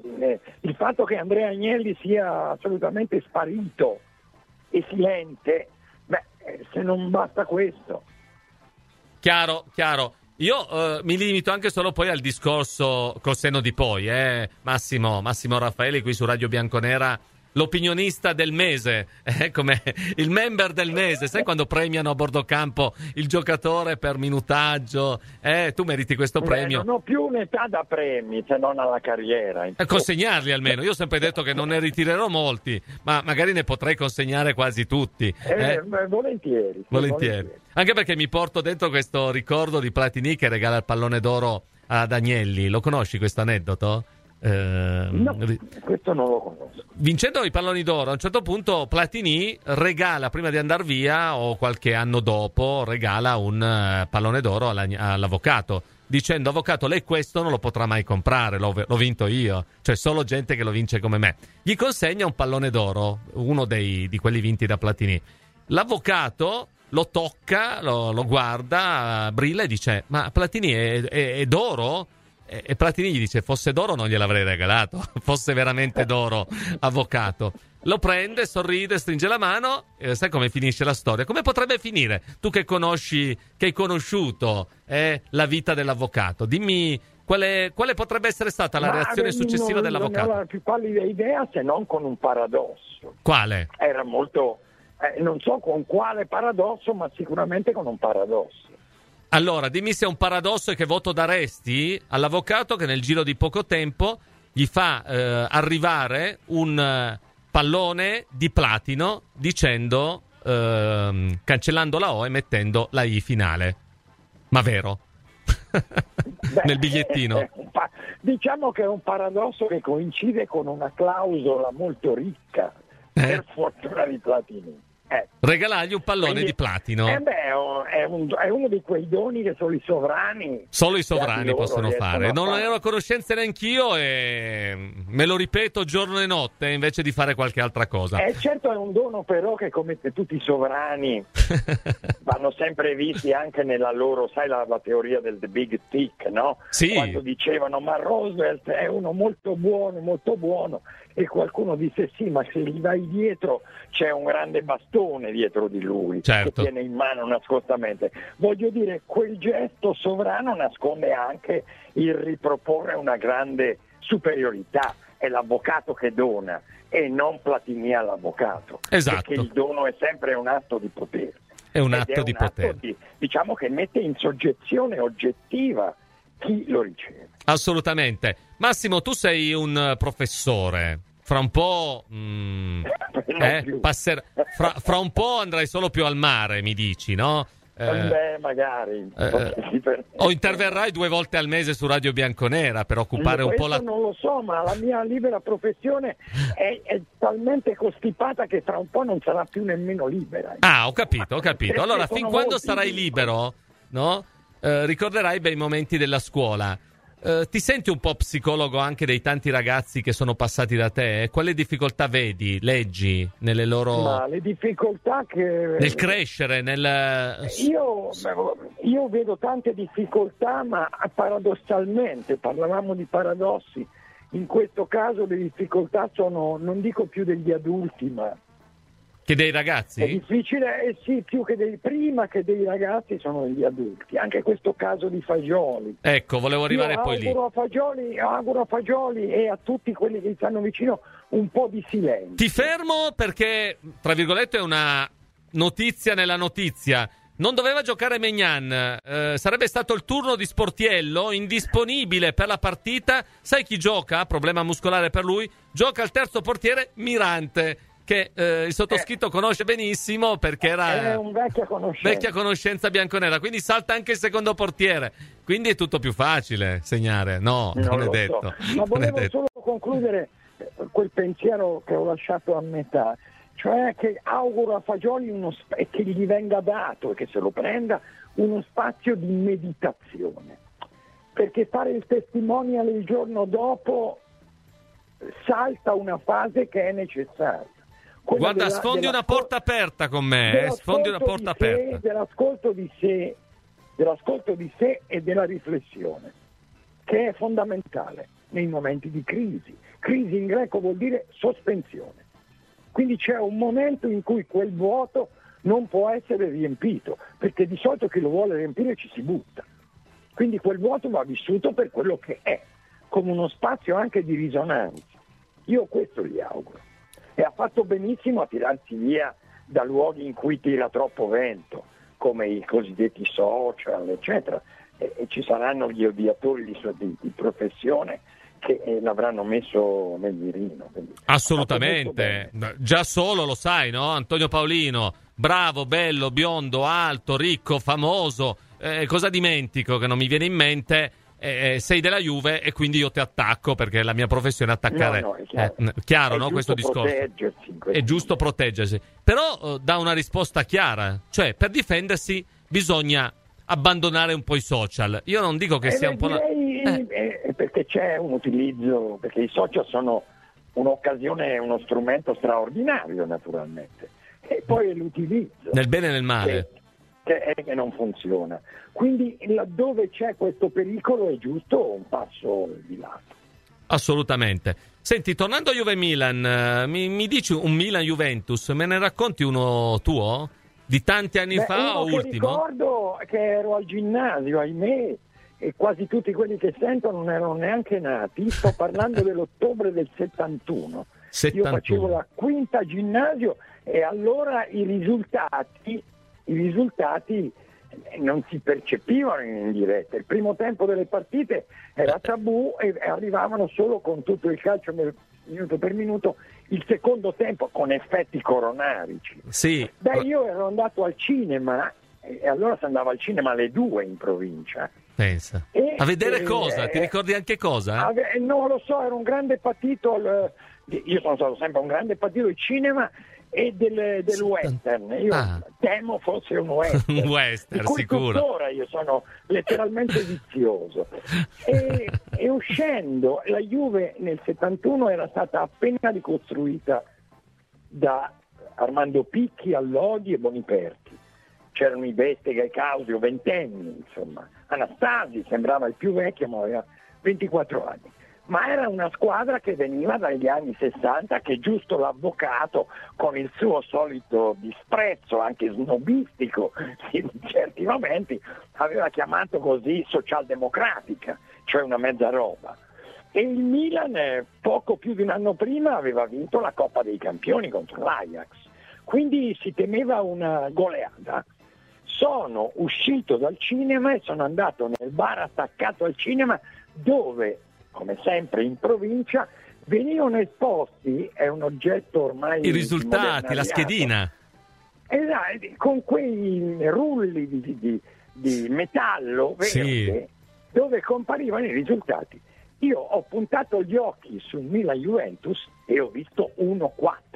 Il fatto che Andrea Agnelli sia assolutamente sparito e silente, se non basta questo. Chiaro. Io mi limito anche solo poi al discorso col senno di poi, Massimo Raffaeli qui su Radio Bianconera, l'opinionista del mese, come il member del mese, sai quando premiano a bordo campo il giocatore per minutaggio, tu meriti questo premio. Non ho più un'età da premi, se non alla carriera. Consegnarli almeno, io ho sempre detto che non ne ritirerò molti, ma magari ne potrei consegnare quasi tutti. Volentieri. Anche perché mi porto dentro questo ricordo di Platini che regala il pallone d'oro ad Agnelli. Lo conosci questo aneddoto? No, questo non lo conosco. Vincendo i palloni d'oro, a un certo punto Platini regala, prima di andare via o qualche anno dopo, regala un pallone d'oro all'avvocato, dicendo: avvocato, lei questo non lo potrà mai comprare, l'ho vinto io, cioè solo gente che lo vince come me. Gli consegna un pallone d'oro, uno di quelli vinti da Platini. L'avvocato lo tocca, lo guarda, brilla e dice: ma Platini è d'oro? E Platini gli dice: fosse d'oro non gliel'avrei regalato, fosse veramente d'oro, avvocato. Lo prende, sorride, stringe la mano, sai come finisce la storia? Come potrebbe finire? Tu che hai conosciuto la vita dell'avvocato, dimmi quale potrebbe essere stata la reazione successiva dell'avvocato? Non ho la più pallida idea, se non con un paradosso. Quale? Era molto... non so con quale paradosso, ma sicuramente con un paradosso. Allora, dimmi se è un paradosso e che voto daresti all'avvocato che nel giro di poco tempo gli fa arrivare un pallone di platino dicendo, cancellando la O e mettendo la I finale. Ma vero? Nel bigliettino. Diciamo che è un paradosso che coincide con una clausola molto ricca, per fortuna di Platini. Regalargli un pallone di platino. È uno di quei doni che solo i sovrani possono fare. Non ne ero a conoscenza neanch'io e me lo ripeto giorno e notte invece di fare qualche altra cosa. Certo, è un dono però che, come tutti i sovrani, vanno sempre visti anche nella loro, sai la teoria del The Big Tick, no? Sì. Quando dicevano ma Roosevelt è uno molto buono, e qualcuno disse sì, ma se gli vai dietro c'è un grande bastone dietro di lui, certo, che tiene in mano nascostamente. Voglio dire, quel gesto sovrano nasconde anche il riproporre una grande superiorità. È l'avvocato che dona e non Platini all'avvocato. Esatto. Perché il dono è sempre un atto di potere. È un atto di potere. Diciamo che mette in soggezione oggettiva chi lo riceve. Assolutamente. Massimo, tu sei un professore. Fra un po' fra un po' andrai solo più al mare, mi dici, no? Magari. O interverrai 2 volte al mese su Radio Bianconera per occupare un po' la... Non lo so, ma la mia libera professione è talmente costipata che tra un po' non sarà più nemmeno libera. Ho capito. Allora, fin quando sarai libero, no? Ricorderai bei momenti della scuola. Ti senti un po' psicologo anche dei tanti ragazzi che sono passati da te? Quali difficoltà leggi nelle loro... Ma le difficoltà che... Nel crescere, Io vedo tante difficoltà, ma paradossalmente, parlavamo di paradossi, in questo caso le difficoltà sono, non dico più degli adulti, ma... Che dei ragazzi? È difficile, sì, più che prima che dei ragazzi sono degli adulti. Anche questo caso di Fagioli. Ecco, volevo arrivare poi lì. Auguro a Fagioli e a tutti quelli che gli stanno vicino un po' di silenzio. Ti fermo perché, tra virgolette, è una notizia nella notizia. Non doveva giocare Maignan, sarebbe stato il turno di Sportiello, indisponibile per la partita. Sai chi gioca? Problema muscolare per lui. Gioca il terzo portiere Mirante, che il sottoscritto conosce benissimo perché era un vecchia conoscenza bianconera, quindi salta anche il secondo portiere, quindi è tutto più facile segnare. No, non è detto. Ma volevo solo concludere quel pensiero che ho lasciato a metà, cioè che auguro a Fagioli e che gli venga dato e che se lo prenda uno spazio di meditazione, perché fare il testimonial il giorno dopo salta una fase che è necessaria. Guarda, sfondi una porta aperta con me, sfondi una porta aperta. Dell'ascolto di sé e della riflessione, che è fondamentale nei momenti di crisi. Crisi in greco vuol dire sospensione. Quindi c'è un momento in cui quel vuoto non può essere riempito, perché di solito chi lo vuole riempire ci si butta. Quindi quel vuoto va vissuto per quello che è, come uno spazio anche di risonanza. Io questo gli auguro. E ha fatto benissimo a tirarsi via da luoghi in cui tira troppo vento, come i cosiddetti social, eccetera. E ci saranno gli odiatori di professione che l'avranno messo nel mirino. Assolutamente, già solo lo sai, no? Antonio Paolino, bravo, bello, biondo, alto, ricco, famoso, cosa dimentico che non mi viene in mente? Sei della Juve e quindi io ti attacco perché la mia professione è attaccare. No, è chiaro, no? Questo discorso è giusto proteggersi, però dà una risposta chiara, cioè per difendersi bisogna abbandonare un po' i social. Io non dico che sia un po' perché c'è un utilizzo, perché i social sono un'occasione, uno strumento straordinario naturalmente, e poi è l'utilizzo nel bene e nel male che non funziona. Quindi laddove c'è questo pericolo è giusto un passo di lato. Assolutamente. Senti, tornando a Juve-Milan, mi dici un Milan-Juventus, me ne racconti uno tuo? Di tanti anni fa o ultimo? Ricordo che ero al ginnasio, ahimè, e quasi tutti quelli che sento non erano neanche nati. Sto parlando dell'ottobre del 71. Io facevo la quinta ginnasio e allora i risultati non si percepivano in diretta. Il primo tempo delle partite era tabù e arrivavano solo con tutto il calcio minuto per minuto. Il secondo tempo con effetti coronarici. Sì. Io ero andato al cinema e allora si andava al cinema alle 2 in provincia. Pensa. A vedere cosa? Ti ricordi anche cosa? Non lo so, era un grande patito. Io sono stato sempre un grande patito di cinema e del western. Io temo fosse un western. Un western, sicuro. Tuttora io sono letteralmente vizioso. E uscendo, la Juve nel 71 era stata appena ricostruita da Armando Picchi, Allodi e Boniperti. C'erano i Bettega e Causio, ventenni, insomma. Anastasi sembrava il più vecchio, ma aveva 24 anni. Ma era una squadra che veniva dagli anni 60, che giusto l'avvocato, con il suo solito disprezzo, anche snobistico in certi momenti, aveva chiamato così socialdemocratica, cioè una mezza roba. E il Milan, poco più di un anno prima, aveva vinto la Coppa dei Campioni contro l'Ajax. Quindi si temeva una goleada. Sono uscito dal cinema e sono andato nel bar attaccato al cinema dove, come sempre in provincia, venivano esposti, è un oggetto ormai... I risultati, la schedina. Esatto, con quei rulli di metallo verde, sì, dove comparivano i risultati. Io ho puntato gli occhi sul Milan-Juventus e ho visto 1-4.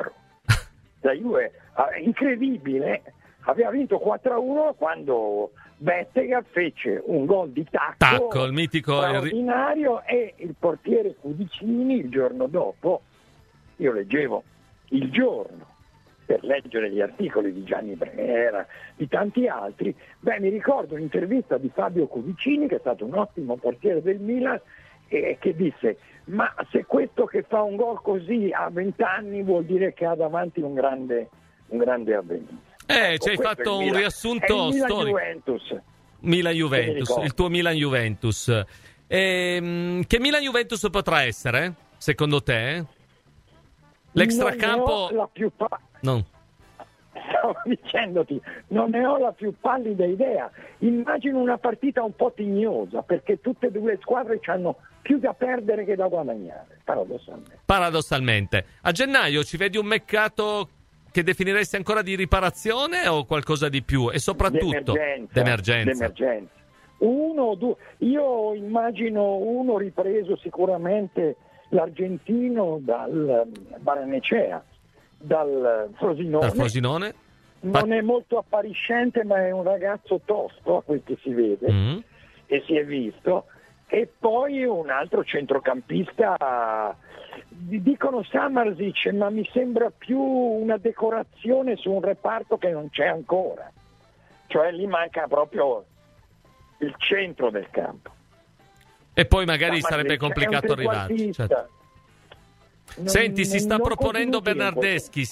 La Juve, incredibile, aveva vinto 4-1 quando Bettega fece un gol di tacco il mitico straordinario e il portiere Cudicini il giorno dopo, io leggevo Il Giorno per leggere gli articoli di Gianni Brera, di tanti altri, mi ricordo un'intervista di Fabio Cudicini, che è stato un ottimo portiere del Milan, e che disse: ma se questo che fa un gol così a 20 anni vuol dire che ha davanti un grande avvenire. Ci hai fatto un riassunto storico. Milan-Juventus, il tuo Milan-Juventus. Che Milan-Juventus potrà essere, secondo te? L'extracampo... Stavo dicendoti, non ne ho la più pallida idea. Immagino una partita un po' tignosa, perché tutte e due le squadre hanno più da perdere che da guadagnare, paradossalmente. A gennaio ci vedi un mercato che definiresti ancora di riparazione o qualcosa di più? E soprattutto d'emergenza. Uno o due, io immagino uno ripreso sicuramente l'argentino dal Barnecea, dal Frosinone. Non è molto appariscente, ma è un ragazzo tosto, a quel che si vede e si è visto. E poi un altro centrocampista, dicono Samardzic, ma mi sembra più una decorazione su un reparto che non c'è ancora. Cioè lì manca proprio il centro del campo. E poi magari sarebbe complicato arrivarci. Certo. Senti, si sta proponendo Bernardeschi.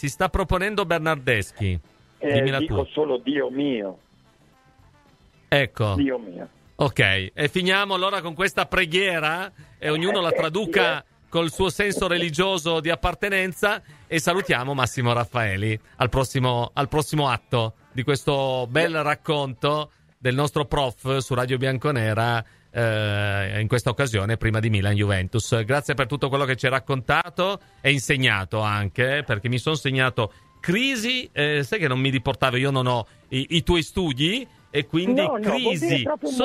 Dico solo Dio mio. Ecco. Dio mio. Ok, e finiamo allora con questa preghiera e ognuno la traduca col suo senso religioso di appartenenza e salutiamo Massimo Raffaeli al prossimo atto di questo bel racconto del nostro prof su Radio Bianconera, in questa occasione prima di Milan-Juventus. Grazie per tutto quello che ci hai raccontato e insegnato anche, perché mi sono segnato crisi, sai che non mi riportavo, io non ho i tuoi studi, e quindi crisi,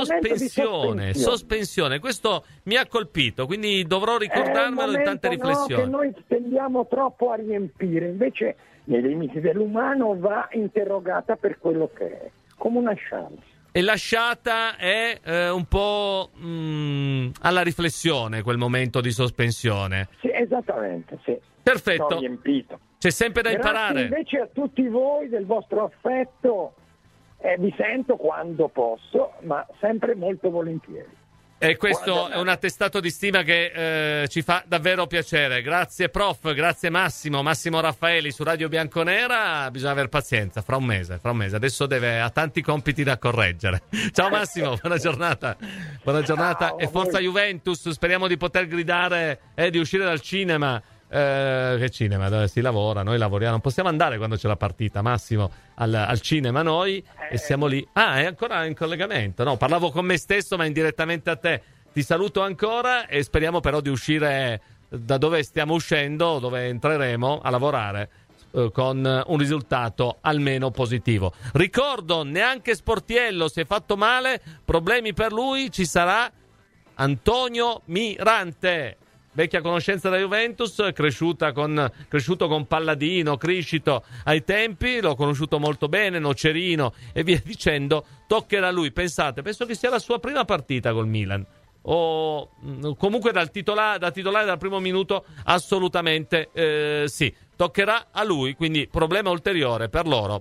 sospensione, questo mi ha colpito, quindi dovrò ricordarmelo in tante riflessioni. Che noi tendiamo troppo a riempire, invece nei limiti dell'umano va interrogata per quello che è, come una chance. E lasciata è un po' alla riflessione quel momento di sospensione. Sì, esattamente, sì. Perfetto. Sto riempito. C'è sempre da imparare. Invece a tutti voi del vostro affetto. Vi sento quando posso, ma sempre molto volentieri. E questo è un attestato di stima che ci fa davvero piacere. Grazie prof, grazie Massimo Raffaeli su Radio Bianconera. Bisogna aver pazienza, fra un mese. Adesso ha tanti compiti da correggere. Ciao Massimo, buona giornata. Ciao, e forza Juventus. Speriamo di poter gridare di uscire dal cinema. Che cinema? Dove si lavora? Noi lavoriamo, non possiamo andare quando c'è la partita, Massimo, al cinema noi, e siamo lì. È ancora in collegamento? No, parlavo con me stesso ma indirettamente a te. Ti saluto ancora e speriamo però di uscire da dove stiamo uscendo, dove entreremo a lavorare con un risultato almeno positivo. Ricordo, neanche Sportiello si è fatto male, problemi per lui, ci sarà Antonio Mirante, vecchia conoscenza da Juventus, cresciuto con Palladino, Criscito ai tempi, l'ho conosciuto molto bene, Nocerino e via dicendo. Toccherà a lui, pensate, penso che sia la sua prima partita col Milan, o comunque da titolare dal primo minuto, assolutamente sì, toccherà a lui, quindi problema ulteriore per loro,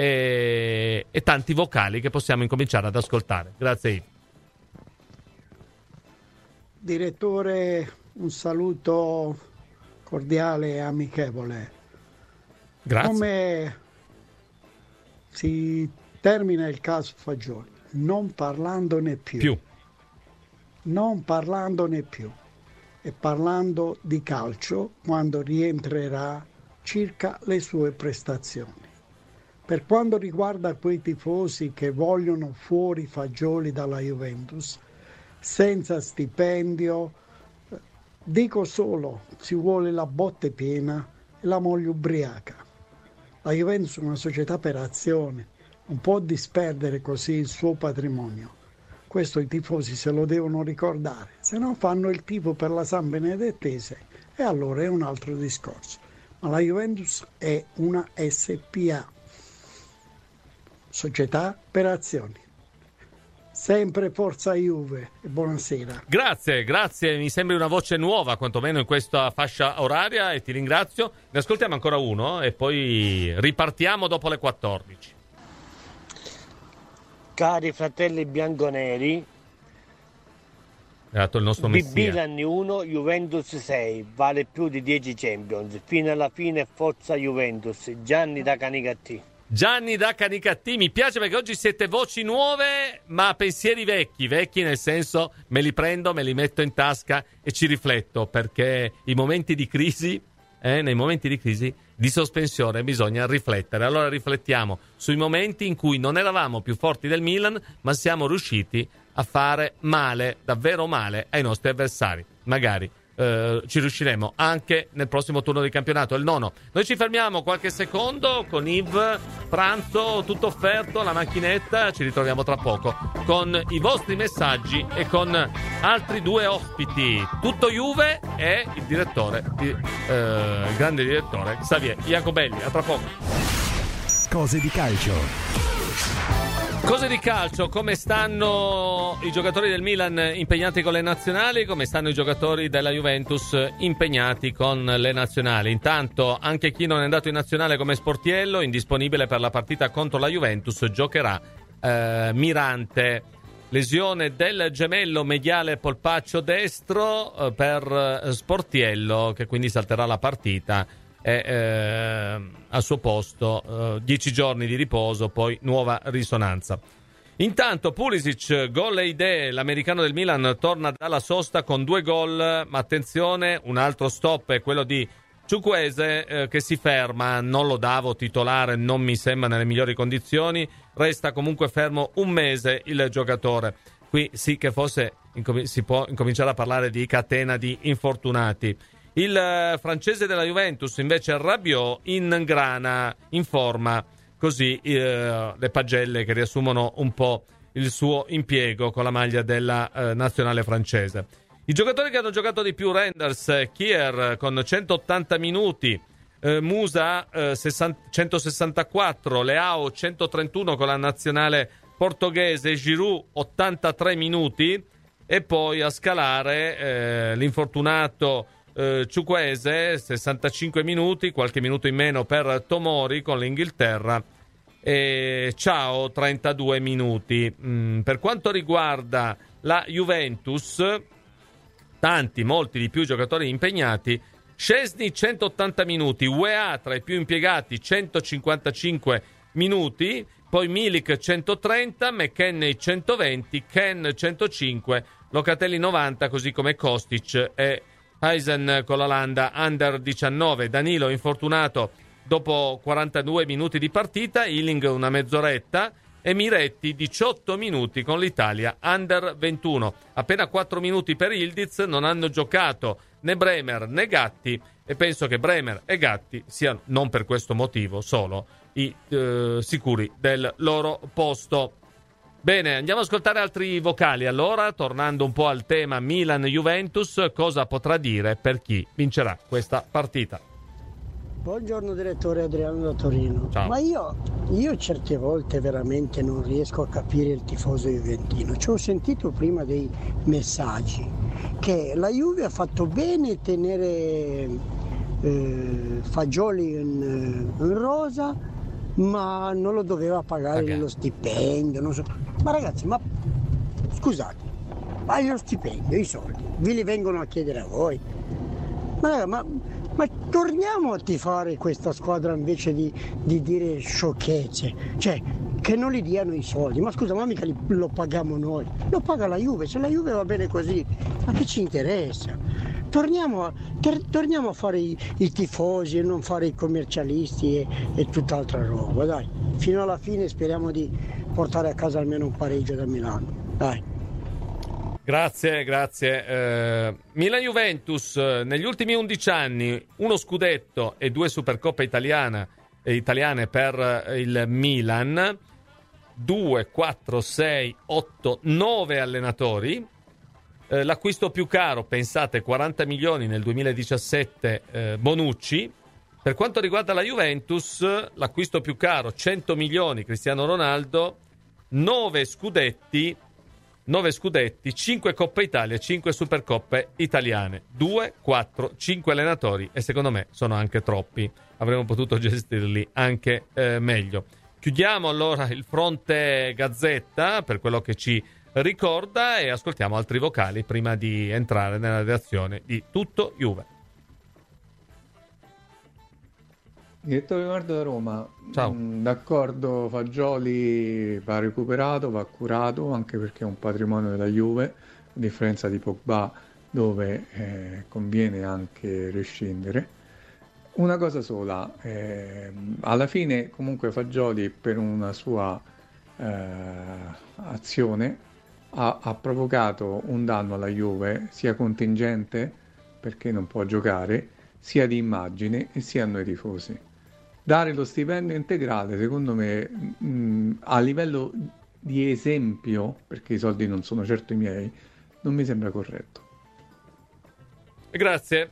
e tanti vocali che possiamo incominciare ad ascoltare. Grazie Yves. Direttore, un saluto cordiale e amichevole. Grazie. Come si termina il caso Fagioli? Non parlandone più. E parlando di calcio quando rientrerà circa le sue prestazioni. Per quanto riguarda quei tifosi che vogliono fuori Fagioli dalla Juventus, senza stipendio, dico solo, si vuole la botte piena e la moglie ubriaca. La Juventus è una società per azione, non può disperdere così il suo patrimonio. Questo i tifosi se lo devono ricordare, se no fanno il tifo per la San Benedettese e allora è un altro discorso. Ma la Juventus è una SPA, società per azioni. Sempre forza Juve e buonasera. Grazie, mi sembri una voce nuova quantomeno in questa fascia oraria e ti ringrazio. Ne ascoltiamo ancora uno e poi ripartiamo dopo le 14. Cari fratelli bianconeri, è dato il nostro messia. Milan 1, Juventus 6, vale più di 10 Champions, fino alla fine forza Juventus. Gianni da Canicattì. Mi piace perché oggi siete voci nuove ma pensieri vecchi nel senso me li prendo, me li metto in tasca e ci rifletto, perché i momenti di crisi nei momenti di crisi di sospensione bisogna riflettere. Allora riflettiamo sui momenti in cui non eravamo più forti del Milan, ma siamo riusciti a fare male, davvero male, ai nostri avversari. Magari ci riusciremo anche nel prossimo turno di campionato, il 9. Noi ci fermiamo qualche secondo con Yves, pranzo tutto offerto, la macchinetta, ci ritroviamo tra poco con i vostri messaggi e con altri 2 ospiti, tutto Juve e il direttore, il grande direttore Xavier Jacobelli. A tra poco. Cose di calcio. Cose di calcio, come stanno i giocatori del Milan impegnati con le nazionali, come stanno i giocatori della Juventus impegnati con le nazionali. Intanto anche chi non è andato in nazionale come Sportiello, indisponibile per la partita contro la Juventus, giocherà Mirante. Lesione del gemello mediale polpaccio destro per Sportiello, che quindi salterà la partita. Al suo posto 10 giorni di riposo, poi nuova risonanza. Intanto Pulisic, gol e idee, l'americano del Milan torna dalla sosta con 2 gol, ma attenzione, un altro stop è quello di Chukwueze che si ferma, non lo davo titolare, non mi sembra nelle migliori condizioni, resta comunque fermo un mese il giocatore. Qui sì che forse si può incominciare a parlare di catena di infortunati. Il francese della Juventus invece Rabiot in grana, in forma, così le pagelle che riassumono un po' il suo impiego con la maglia della nazionale francese. I giocatori che hanno giocato di più: Renders, Kier con 180 minuti, Musa 164, Leao 131 con la nazionale portoghese, Giroud 83 minuti e poi a scalare l'infortunato Chukwueze 65 minuti, qualche minuto in meno per Tomori con l'Inghilterra e Ciao 32 minuti. Per quanto riguarda la Juventus, molti di più giocatori impegnati. Szczesny 180 minuti, UEA tra i più impiegati 155 minuti, poi Milik 130, McKennie 120, Ken 105, Locatelli 90, così come Kostic e Eisen con l'Olanda under 19, Danilo infortunato dopo 42 minuti di partita, Ealing una mezz'oretta e Miretti 18 minuti con l'Italia under 21. Appena 4 minuti per Ildiz, non hanno giocato né Bremer né Gatti e penso che Bremer e Gatti siano non per questo motivo solo i sicuri del loro posto. Bene, andiamo ad ascoltare altri vocali. Allora, tornando un po' al tema Milan-Juventus, cosa potrà dire per chi vincerà questa partita? Buongiorno direttore, Adriano da Torino. Ciao. Ma io certe volte veramente non riesco a capire il tifoso juventino. Ci ho sentito prima dei messaggi che la Juve ha fatto bene tenere Fagioli in rosa, ma non lo doveva pagare lo stipendio, non so. Ma ragazzi, ma scusate, ma lo stipendio, i soldi, vi li vengono a chiedere a voi? Ma torniamo a tifare questa squadra invece di dire sciocchezze, cioè che non li diano i soldi. Ma scusa, ma mica lo paghiamo noi, lo paga la Juve, se la Juve va bene così, ma che ci interessa? Torniamo a fare i tifosi e non fare i commercialisti e tutt'altra roba, dai. Fino alla fine speriamo di portare a casa almeno un pareggio da Milano, dai. Grazie. Milan-Juventus, negli ultimi 11 anni, 1 scudetto e 2 Supercoppe italiane per il Milan, 2, 4, 6, 8, 9 allenatori. L'acquisto più caro, pensate, 40 milioni nel 2017, Bonucci. Per quanto riguarda la Juventus, l'acquisto più caro, 100 milioni, Cristiano Ronaldo, 9 scudetti, 5 Coppe Italia, 5 Supercoppe italiane, 2, 4, 5 allenatori e secondo me sono anche troppi, avremmo potuto gestirli anche meglio. Chiudiamo allora il fronte Gazzetta per quello che ci ricorda e ascoltiamo altri vocali prima di entrare nella redazione di Tutto Juve. Direttore Leonardo da Roma. Ciao. D'accordo, Fagioli va recuperato, va curato, anche perché è un patrimonio della Juve, a differenza di Pogba dove conviene anche rescindere. una cosa sola, alla fine comunque Fagioli per una sua azione ha provocato un danno alla Juve, sia contingente perché non può giocare, sia di immagine e sia a noi tifosi. Dare lo stipendio integrale, secondo me, a livello di esempio, perché i soldi non sono certo i miei, non mi sembra corretto. Grazie.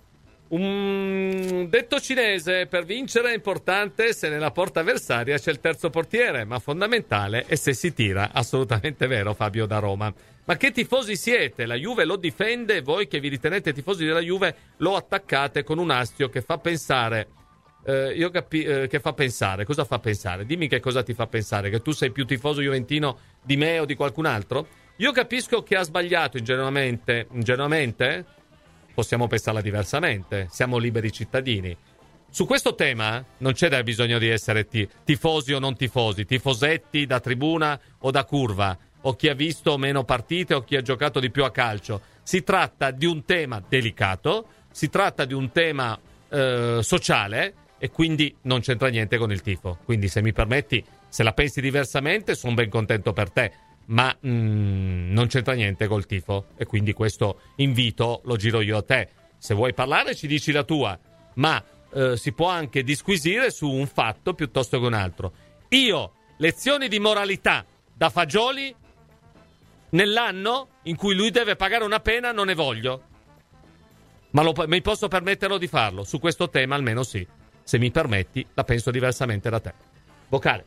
Un detto cinese: per vincere è importante se nella porta avversaria c'è il terzo portiere, ma fondamentale è se si tira. Assolutamente vero, Fabio da Roma. Ma che tifosi siete? La Juve lo difende e voi che vi ritenete tifosi della Juve lo attaccate con un astio che fa pensare. Che fa pensare? Cosa fa pensare? Dimmi che cosa ti fa pensare, che tu sei più tifoso juventino di me o di qualcun altro? Io capisco che ha sbagliato ingenuamente, possiamo pensarla diversamente, siamo liberi cittadini. Su questo tema non c'è bisogno di essere tifosi o non tifosi, tifosetti da tribuna o da curva, o chi ha visto meno partite o chi ha giocato di più a calcio. Si tratta di un tema delicato, si tratta di un tema sociale, e quindi non c'entra niente con il tifo. Quindi, se mi permetti, se la pensi diversamente sono ben contento per te, ma non c'entra niente col tifo, e quindi questo invito lo giro io a te. Se vuoi parlare ci dici la tua, ma si può anche disquisire su un fatto piuttosto che un altro. Io lezioni di moralità da Fagioli nell'anno in cui lui deve pagare una pena non ne voglio, ma mi posso permetterlo di farlo. Su questo tema almeno sì. Se mi permetti, la penso diversamente da te. Vocale.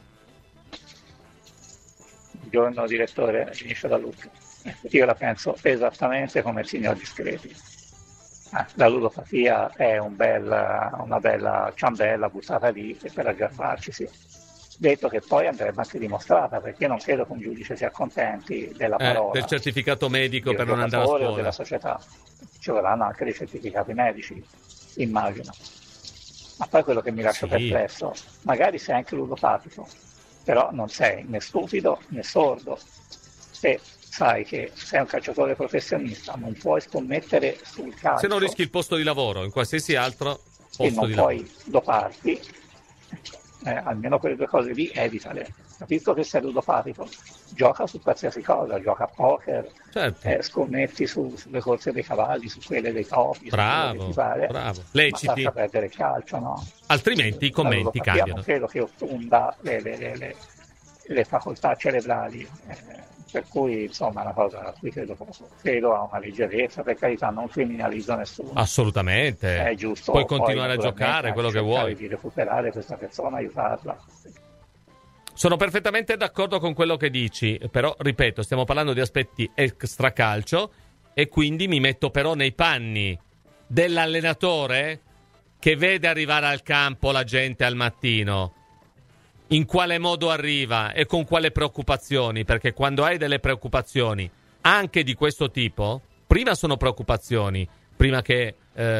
Buongiorno direttore, finisce da Luca. Io la penso esattamente come il signor Discreti. La ludopatia è una bella ciambella buttata lì per aggrapparci, sì. Detto che poi andrebbe anche dimostrata, perché non credo che un giudice si accontenti della parola del certificato medico per non andare a scuola o della società. Ci vorranno anche dei certificati medici, immagino. Ma poi quello che mi lascia perplesso, magari sei anche ludopatico, però non sei né stupido né sordo. Se sai che sei un calciatore professionista, non puoi scommettere sul calcio. Se non rischi il posto di lavoro, in qualsiasi altro posto e non di puoi lavoro. doparti, almeno quelle due cose lì evitale. Capisco che sei ludopatico, gioca su qualsiasi cosa, gioca a poker, certo. Scommetti sulle corse dei cavalli, su quelle dei topi, bravo, leciti. Ma lascia perdere il calcio, no? Altrimenti i commenti cambiano. Non credo che ottonda le facoltà cerebrali, per cui insomma è una cosa a cui credo poco. Credo a una leggerezza, per carità, non criminalizzo nessuno. Assolutamente. È giusto. Puoi continuare a giocare quello che vuoi. Di recuperare questa persona, aiutarla. Sono perfettamente d'accordo con quello che dici, però ripeto, stiamo parlando di aspetti extracalcio e quindi mi metto però nei panni dell'allenatore che vede arrivare al campo la gente al mattino. In quale modo arriva e con quale preoccupazioni? Perché quando hai delle preoccupazioni anche di questo tipo, prima sono preoccupazioni, prima che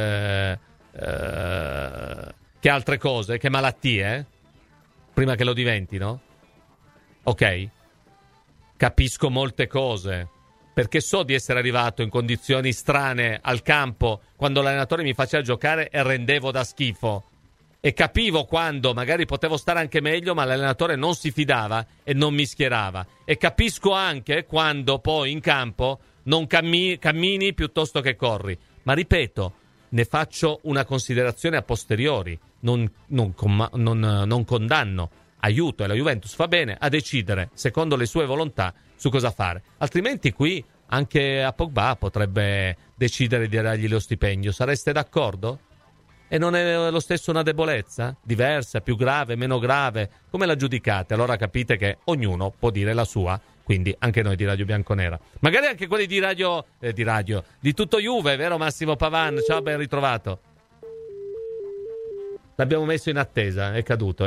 altre cose, che malattie, prima che lo diventino. Ok? Capisco molte cose, perché so di essere arrivato in condizioni strane al campo quando l'allenatore mi faceva giocare e rendevo da schifo. E capivo quando magari potevo stare anche meglio, ma l'allenatore non si fidava e non mi schierava. E capisco anche quando poi in campo non cammini piuttosto che corri. Ma ripeto, ne faccio una considerazione a posteriori, non condanno. Aiuto, e la Juventus fa bene a decidere secondo le sue volontà su cosa fare. Altrimenti qui anche a Pogba potrebbe decidere di dargli lo stipendio. Sareste d'accordo? E non è lo stesso una debolezza? Diversa, più grave, meno grave? Come la giudicate? Allora capite che ognuno può dire la sua, quindi anche noi di Radio Bianconera. Magari anche quelli di Tutto Juve, vero Massimo Pavan? Ciao, ben ritrovato. L'abbiamo messo in attesa, è caduto.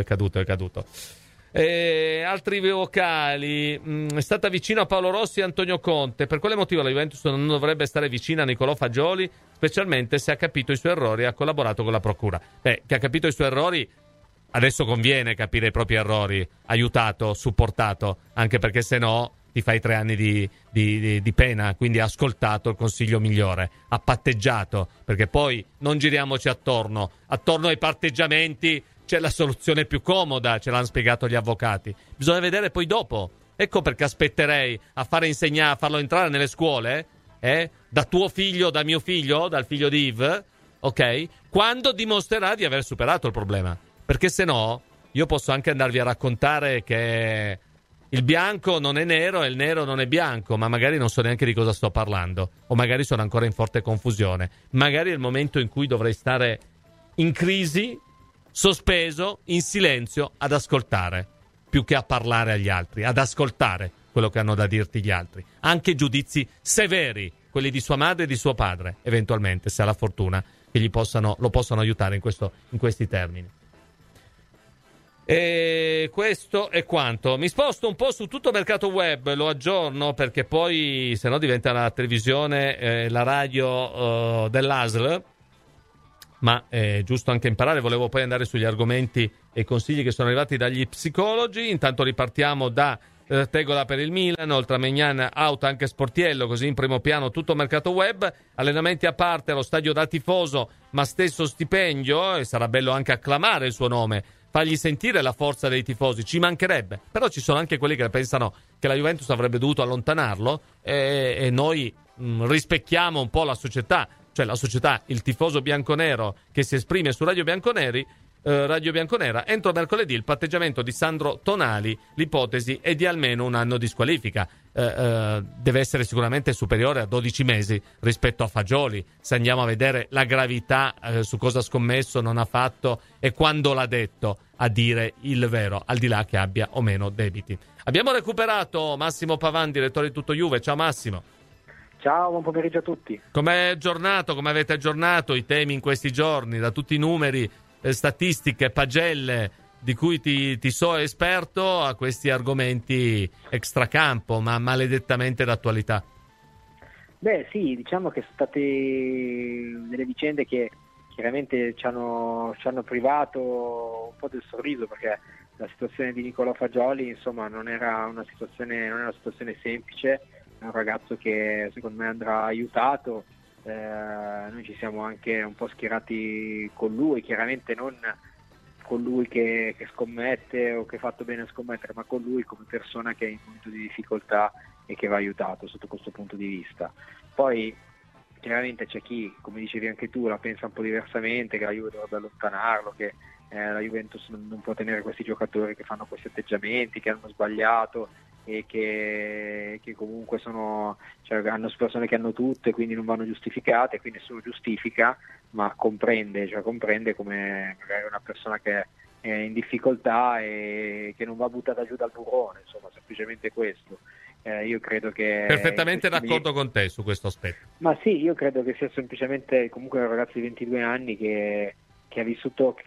Altri vocali. È stata vicino a Paolo Rossi e Antonio Conte. Per quale motivo la Juventus non dovrebbe stare vicina a Nicolò Fagioli, specialmente se ha capito i suoi errori e ha collaborato con la procura? Che ha capito i suoi errori, adesso conviene capire i propri errori, aiutato, supportato, anche perché se no ti fai 3 anni di pena. Quindi ha ascoltato il consiglio migliore, ha patteggiato, perché poi non giriamoci attorno ai patteggiamenti c'è la soluzione più comoda, ce l'hanno spiegato gli avvocati, bisogna vedere poi dopo. Ecco perché aspetterei a farlo entrare nelle scuole, da tuo figlio, da mio figlio, dal figlio di Yves, ok? Quando dimostrerà di aver superato il problema, perché se no io posso anche andarvi a raccontare che il bianco non è nero e il nero non è bianco, ma magari non so neanche di cosa sto parlando, o magari sono ancora in forte confusione. Magari è il momento in cui dovrei stare in crisi, sospeso, in silenzio, ad ascoltare, più che a parlare agli altri, ad ascoltare quello che hanno da dirti gli altri. Anche giudizi severi, quelli di sua madre e di suo padre, eventualmente, se ha la fortuna che lo possano aiutare in questi termini. E questo è quanto. Mi sposto un po' su tutto mercato web, lo aggiorno perché poi se no diventa la televisione, la radio dell'ASL, ma è giusto anche imparare. Volevo poi andare sugli argomenti e consigli che sono arrivati dagli psicologi. Intanto ripartiamo da Tegola per il Milan, oltre a Maignan out anche Sportiello, così in primo piano tutto mercato web. Allenamenti a parte allo stadio da tifoso, ma stesso stipendio, e sarà bello anche acclamare il suo nome, fargli sentire la forza dei tifosi, ci mancherebbe. Però ci sono anche quelli che pensano che la Juventus avrebbe dovuto allontanarlo, e noi rispecchiamo un po' la società, cioè la società, il tifoso bianconero che si esprime su Radio Bianconera. Entro mercoledì il patteggiamento di Sandro Tonali, l'ipotesi è di almeno un anno di squalifica. Deve essere sicuramente superiore a 12 mesi rispetto a Fagioli, se andiamo a vedere la gravità, su cosa ha scommesso, non ha fatto e quando l'ha detto, a dire il vero, al di là che abbia o meno debiti. Abbiamo recuperato Massimo Pavan, direttore di Tutto Juve. Ciao Massimo. Ciao, buon pomeriggio a tutti. Come avete aggiornato i temi in questi giorni, da tutti i numeri, statistiche, pagelle di cui ti so esperto, a questi argomenti extracampo ma maledettamente d'attualità? Beh sì, diciamo che sono state delle vicende che chiaramente ci hanno privato un po' del sorriso, perché la situazione di Nicolò Fagioli insomma non era una situazione semplice. È un ragazzo che secondo me andrà aiutato. Noi ci siamo anche un po' schierati con lui, chiaramente non con lui che scommette o che ha fatto bene a scommettere, ma con lui come persona che è in momento di difficoltà e che va aiutato sotto questo punto di vista. Poi chiaramente c'è chi, come dicevi anche tu, la pensa un po' diversamente, che la Juve dovrebbe allontanarlo, che la Juventus non può tenere questi giocatori che fanno questi atteggiamenti, che hanno sbagliato e che comunque hanno persone che hanno tutto e quindi non vanno giustificate, quindi nessuno giustifica, ma comprende come magari una persona che è in difficoltà e che non va buttata giù dal burrone, insomma, semplicemente questo. Io credo che perfettamente d'accordo con te su questo aspetto. Ma sì, io credo che sia semplicemente comunque un ragazzo di 22 anni che ha vissuto,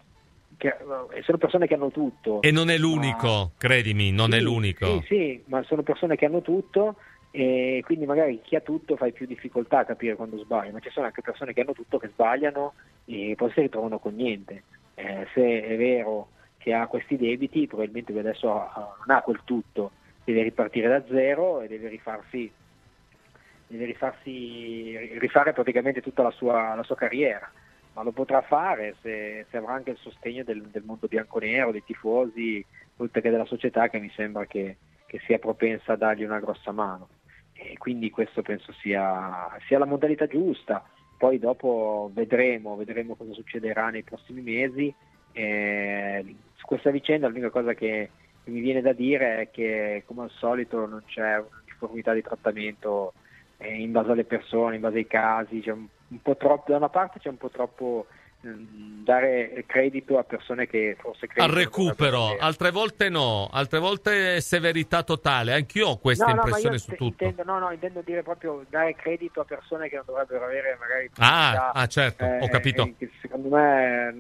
sono persone che hanno tutto. E non è l'unico, credimi, non è l'unico. Sì, ma sono persone che hanno tutto e quindi magari chi ha tutto fai più difficoltà a capire quando sbaglia, ma ci sono anche persone che hanno tutto che sbagliano e poi si ritrovano con niente. Se è vero che ha questi debiti, probabilmente adesso non ha quel tutto, deve ripartire da zero e deve rifare praticamente tutta la sua carriera. Ma lo potrà fare se avrà anche il sostegno del mondo bianconero, dei tifosi, oltre che della società, che mi sembra che sia propensa a dargli una grossa mano. E quindi questo penso sia la modalità giusta. Poi dopo vedremo cosa succederà nei prossimi mesi. Su questa vicenda l'unica cosa che mi viene da dire è che, come al solito, non c'è uniformità di trattamento in base alle persone, in base ai casi. C'è un po' troppo, da una parte c'è un po' troppo dare credito a persone che forse al recupero, altre volte no, altre volte severità totale. Anch'io ho questa impressione su tutto. Intendo dire proprio dare credito a persone che non dovrebbero avere magari certo, ho capito. Che secondo me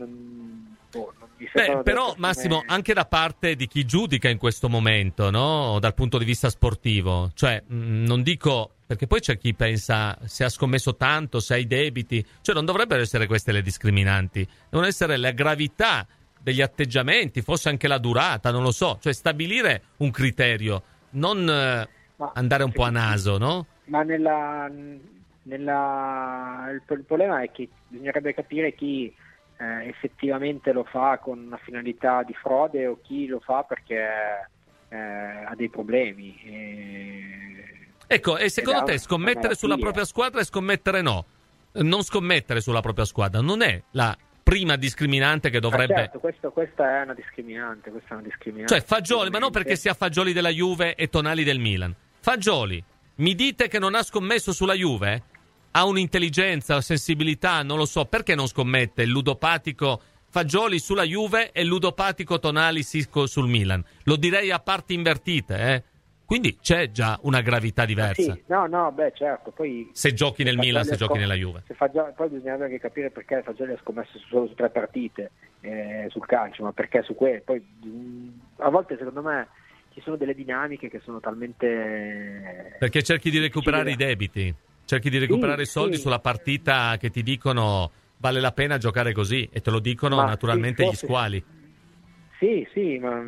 però Massimo, anche da parte di chi giudica in questo momento, no? Dal punto di vista sportivo, cioè non dico, perché poi c'è chi pensa se ha scommesso tanto, se ha i debiti, cioè non dovrebbero essere queste le discriminanti, devono essere la gravità degli atteggiamenti, forse anche la durata, non lo so, cioè stabilire un criterio, non andare un po' a naso, no? Ma il problema è che bisognerebbe capire chi effettivamente lo fa con una finalità di frode o chi lo fa perché ha dei problemi. Ecco, e secondo te scommettere sulla propria squadra e scommettere no? Non scommettere sulla propria squadra non è la prima discriminante che dovrebbe... Certo, questa è una discriminante, Cioè Fagioli, ma non perché sia Fagioli della Juve e Tonali del Milan. Fagioli, mi dite che non ha scommesso sulla Juve? Ha un'intelligenza, sensibilità, non lo so, perché non scommette il ludopatico Fagioli sulla Juve e il ludopatico Tonali sul Milan? Lo direi a parti invertite, Quindi c'è già una gravità diversa. Sì, no, certo. Poi se giochi nel Milan, se giochi nella Juve. Poi bisogna anche capire perché Fagioli ha scommesso solo su 3 partite sul calcio, ma perché su quello. Poi a volte secondo me ci sono delle dinamiche che sono talmente... Perché cerchi di recuperare i debiti, cerchi di recuperare soldi sulla partita che ti dicono vale la pena giocare così, e te lo dicono naturalmente gli squali. Sì, ma...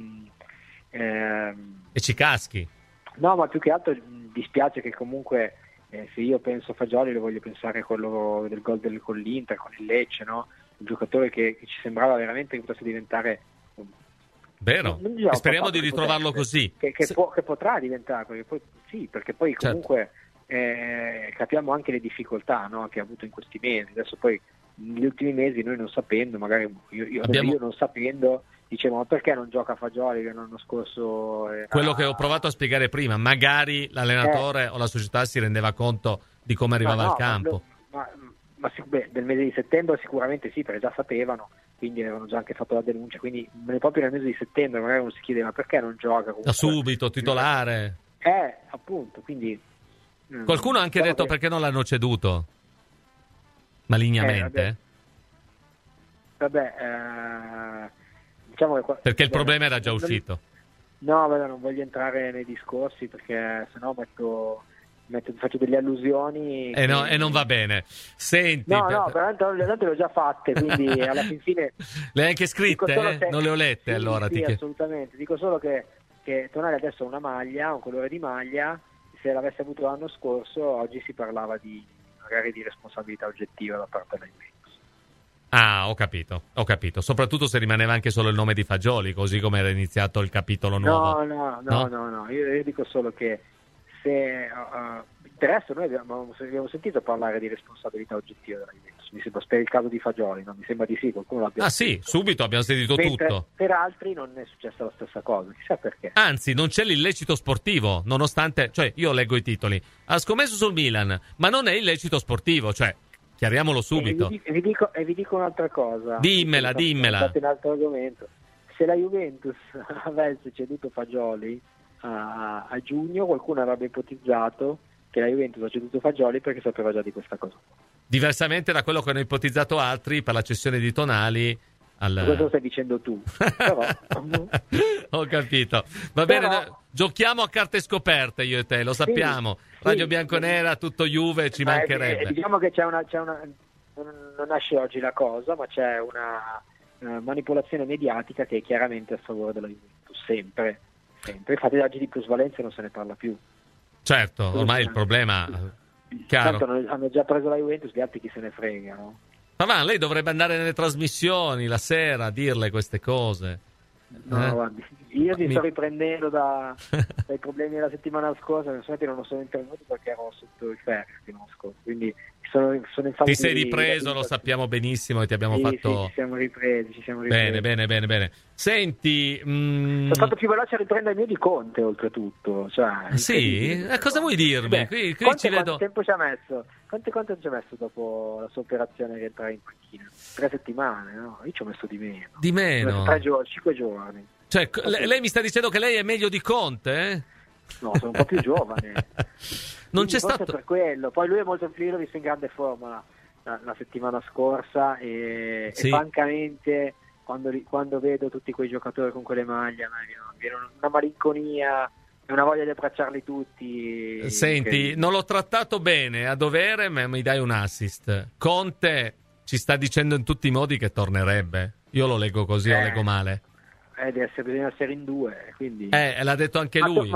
E ci caschi. No, ma più che altro dispiace che comunque se io penso a Fagioli lo voglio pensare a quello del gol con l'Inter, con il Lecce, no? Un giocatore che ci sembrava veramente che potesse diventare vero, e speriamo di ritrovarlo così che potrà diventare, perché poi comunque capiamo anche le difficoltà, no? Che ha avuto in questi mesi. Adesso poi negli ultimi mesi noi non sapendo, magari io non sapendo, dicevo, ma perché non gioca Fagioli che l'anno scorso quello che ho provato a spiegare prima, magari l'allenatore o la società si rendeva conto di come arrivava al campo. Del mese di settembre sicuramente sì, perché già sapevano, quindi avevano già anche fatto la denuncia, quindi proprio nel mese di settembre magari uno si chiedeva perché non gioca comunque. Da subito, titolare. Appunto, quindi qualcuno ha anche detto perché non l'hanno ceduto malignamente. Diciamo che perché il problema era già uscito. No, non voglio entrare nei discorsi perché sennò faccio delle allusioni e non va bene. Senti, veramente le ho già fatte, quindi alla fine le hai anche scritte? Non le ho lette, allora sì, assolutamente. Dico solo che Tonali adesso ha una maglia, un colore di maglia. Se l'avesse avuto l'anno scorso oggi si parlava magari di responsabilità oggettiva da parte della Juventus. Ho capito. Soprattutto se rimaneva anche solo il nome di Fagioli, così come era iniziato il capitolo nuovo. No. Io dico solo che se per adesso noi abbiamo sentito parlare di responsabilità oggettiva della Juventus, mi sembra, per il caso di Fagioli, non mi sembra di sì, qualcuno l'abbia sentito. Subito abbiamo sentito tutto. Per altri non è successa la stessa cosa, chissà perché. Anzi, non c'è l'illecito sportivo, nonostante, cioè io leggo i titoli, ha scommesso sul Milan, ma non è illecito sportivo, cioè chiariamolo subito. E vi dico un'altra cosa. Dimmela. Un altro argomento. Se la Juventus avesse ceduto Fagioli a giugno, qualcuno avrebbe ipotizzato che la Juventus ha ceduto Fagioli perché sapeva già di questa cosa. Diversamente da quello che hanno ipotizzato altri per la cessione di Tonali. Questo lo stai dicendo tu. Però... Ho capito. Va bene, giochiamo a carte scoperte io e te, lo sappiamo. Radio Bianconera, tutto Juve, ci mancherebbe. Diciamo che c'è una non nasce oggi la cosa, ma c'è una manipolazione mediatica che è chiaramente a favore della Juventus, sempre. Infatti oggi di plusvalenza non se ne parla più. Certo, ormai il problema chiaro. Tanto hanno già preso la Juventus, gli altri chi se ne frega, no? Ma lei dovrebbe andare nelle trasmissioni la sera a dirle queste cose. No, guardi, io mi sto riprendendo dai problemi della settimana scorsa, non sono intervenuto perché ero sotto il ferro la settimana scorsa, quindi sono in fase ti sei ripreso, lo sappiamo benissimo e ti abbiamo fatto... Sì, ci siamo ripresi. Bene. Senti... Sono stato più veloce a riprendermi di Conte, oltretutto. Cioè, sì? Cosa vuoi dirmi? Qui Conte ci vedo... Quanto tempo ci ha messo? Quanto ci ha messo dopo la sua operazione che entrare in panchina? 3 settimane, no? Io ci ho messo di meno. Di meno? 5 giorni. Cioè, lei mi sta dicendo che lei è meglio di Conte, No, sono un po' più giovane. Non c'è stato per quello. Poi lui è molto visto in grande forma la settimana scorsa e francamente quando vedo tutti quei giocatori con quelle maglie viene una malinconia e una voglia di abbracciarli tutti. Senti, non l'ho trattato bene a dovere, ma mi dai un assist. Conte ci sta dicendo in tutti i modi che tornerebbe. Io lo leggo così o leggo male? Bisogna essere in 2, quindi... l'ha detto anche lui.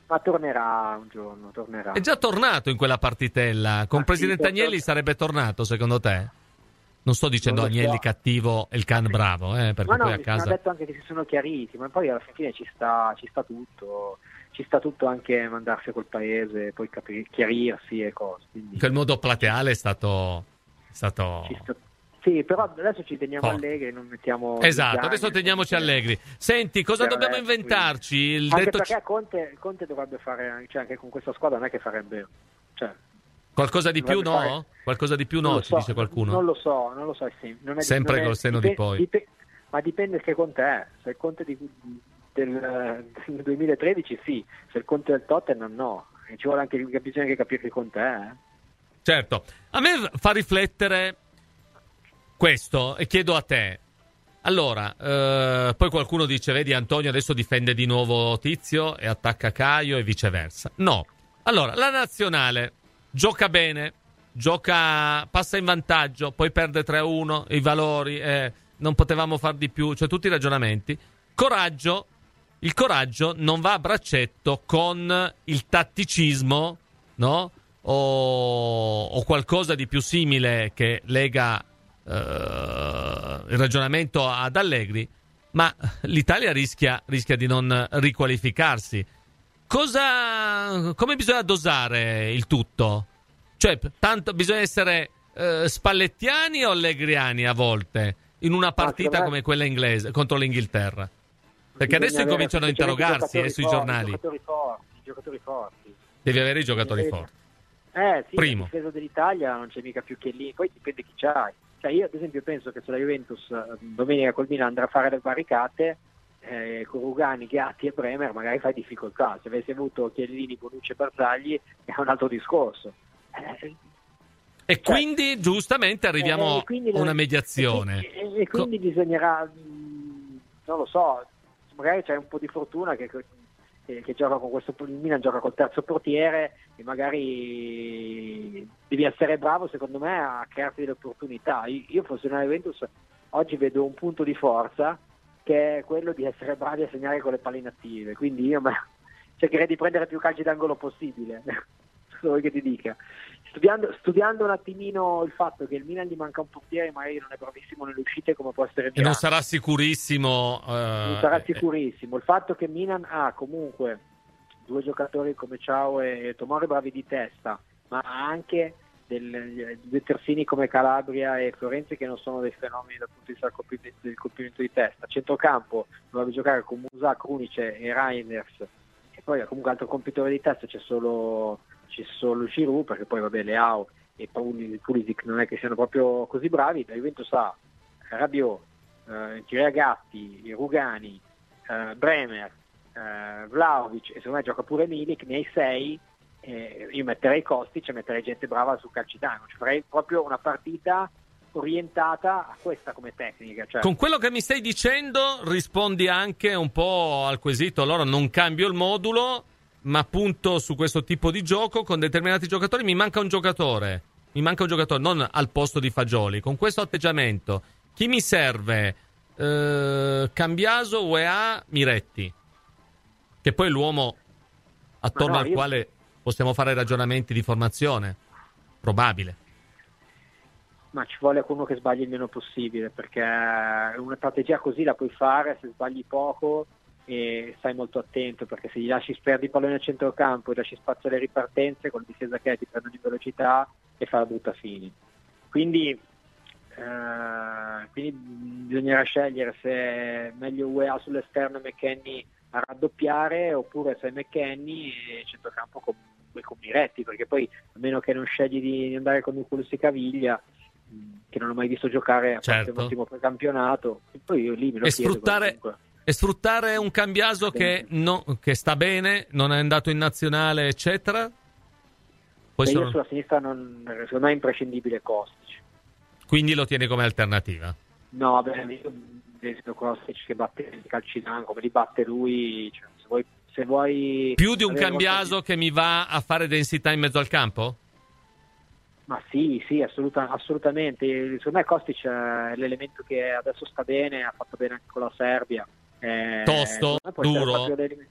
Ma tornerà un giorno, tornerà. È già tornato in quella partitella. Con Presidente Agnelli sarebbe tornato, secondo te? Non sto dicendo Agnelli cattivo e il can bravo, perché ma no, poi a casa... mi ha detto anche che si sono chiariti, ma poi alla fine ci sta tutto. Ci sta tutto, anche mandarsi a quel paese, poi chiarirsi e cose. Quindi... Quel modo plateale è stato... Sì, però adesso ci teniamo allegri, non mettiamo... Esatto, adesso teniamoci allegri. Senti, cosa dobbiamo inventarci? Anche perché Conte dovrebbe fare, cioè anche con questa squadra non è che farebbe... Cioè, qualcosa di più no? Qualcosa di più no, ci dice qualcuno? Non lo so, non è sempre col senno di poi. Ma dipende che Conte è. Se il Conte del 2013 sì, se il Conte del Tottenham no. E ci vuole bisogna anche capire che Conte è. Certo, a me fa riflettere questo e chiedo a te. Allora, poi qualcuno dice, vedi Antonio adesso difende di nuovo Tizio e attacca Caio e viceversa. No, allora la nazionale gioca bene, passa in vantaggio, poi perde 3-1, i valori, non potevamo far di più, cioè tutti i ragionamenti. Il coraggio non va a braccetto con il tatticismo, no? O qualcosa di più simile che lega il ragionamento ad Allegri, ma l'Italia rischia di non riqualificarsi. Come bisogna dosare il tutto? Cioè, tanto bisogna essere spallettiani o allegriani a volte in una partita come quella inglese contro l'Inghilterra? Perché adesso incominciano a interrogarsi sui giornali. I giocatori forti. Devi avere i giocatori forti. Sì, primo. La difesa dell'Italia non c'è mica più che lì, poi dipende chi c'hai. Cioè io ad esempio penso che se la Juventus domenica col Milan andrà a fare le barricate, con Rugani, Gatti e Bremer magari fai difficoltà. Se avessi avuto Chiellini, Bonucci e Barzagli è un altro discorso. E quindi giustamente arriviamo a una mediazione. E quindi bisognerà, non lo so, magari c'è un po' di fortuna che gioca con questo, il Milan gioca col terzo portiere e magari devi essere bravo secondo me a crearti delle opportunità. Io fossi una Juventus oggi vedo un punto di forza che è quello di essere bravi a segnare con le palle inattive, quindi io cercherei di prendere più calci d'angolo possibile. Vuoi che ti dica, studiando un attimino il fatto che il Milan gli manca un portiere, magari non è bravissimo nelle uscite come può essere e non sarà sicurissimo il fatto che Milan ha comunque due giocatori come Ciao e Tomori bravi di testa, ma ha anche due terzini come Calabria e Florenzi che non sono dei fenomeni dal punto di vista del colpimento di testa. Centrocampo dovrebbe giocare con Musa, Krunice e Reinders, e poi comunque altro compitore di testa c'è solo Giroud, perché poi vabbè Leao e Pulisic non è che siano proprio così bravi. La Juventus ha Rabiot, Gatti, Rugani, Bremer, Vlahovic e secondo me gioca pure Milik, ne hai 6. Io metterei Kostic e metterei gente brava sul calcio d'angolo, cioè farei proprio una partita orientata a questa come tecnica. Cioè. Con quello che mi stai dicendo rispondi anche un po' al quesito, allora non cambio il modulo ma punto su questo tipo di gioco con determinati giocatori. Mi manca un giocatore non al posto di Fagioli. Con questo atteggiamento chi mi serve? Cambiaso, UEA, Miretti, che poi è l'uomo attorno al quale possiamo fare ragionamenti di formazione. Probabile. Ma ci vuole uno che sbagli il meno possibile, perché una strategia così la puoi fare se sbagli poco e stai molto attento, perché se gli perdi il pallone al centrocampo e lasci spazio alle ripartenze, con la difesa che hai ti prendono in velocità e fa la brutta fine. Quindi bisognerà scegliere se è meglio UEA sull'esterno e McKennie a raddoppiare, oppure se è McKennie e centrocampo con Miretti, perché poi a meno che non scegli di andare con Nicolas Caviglia, che non ho mai visto giocare a parte un ottimo precampionato, e poi io lì me lo chiedo. E sfruttare un Cambiaso che sta bene, non è andato in nazionale, eccetera. Io sulla sinistra secondo me è imprescindibile Kostic. Quindi lo tieni come alternativa? No, io vedo Kostic che batte i calci d'angolo, come li batte lui. Cioè, se vuoi più di un Cambiaso che mi va a fare densità in mezzo al campo? Ma sì, assolutamente. Secondo me Kostic è l'elemento che adesso sta bene, ha fatto bene anche con la Serbia. Tosto, duro.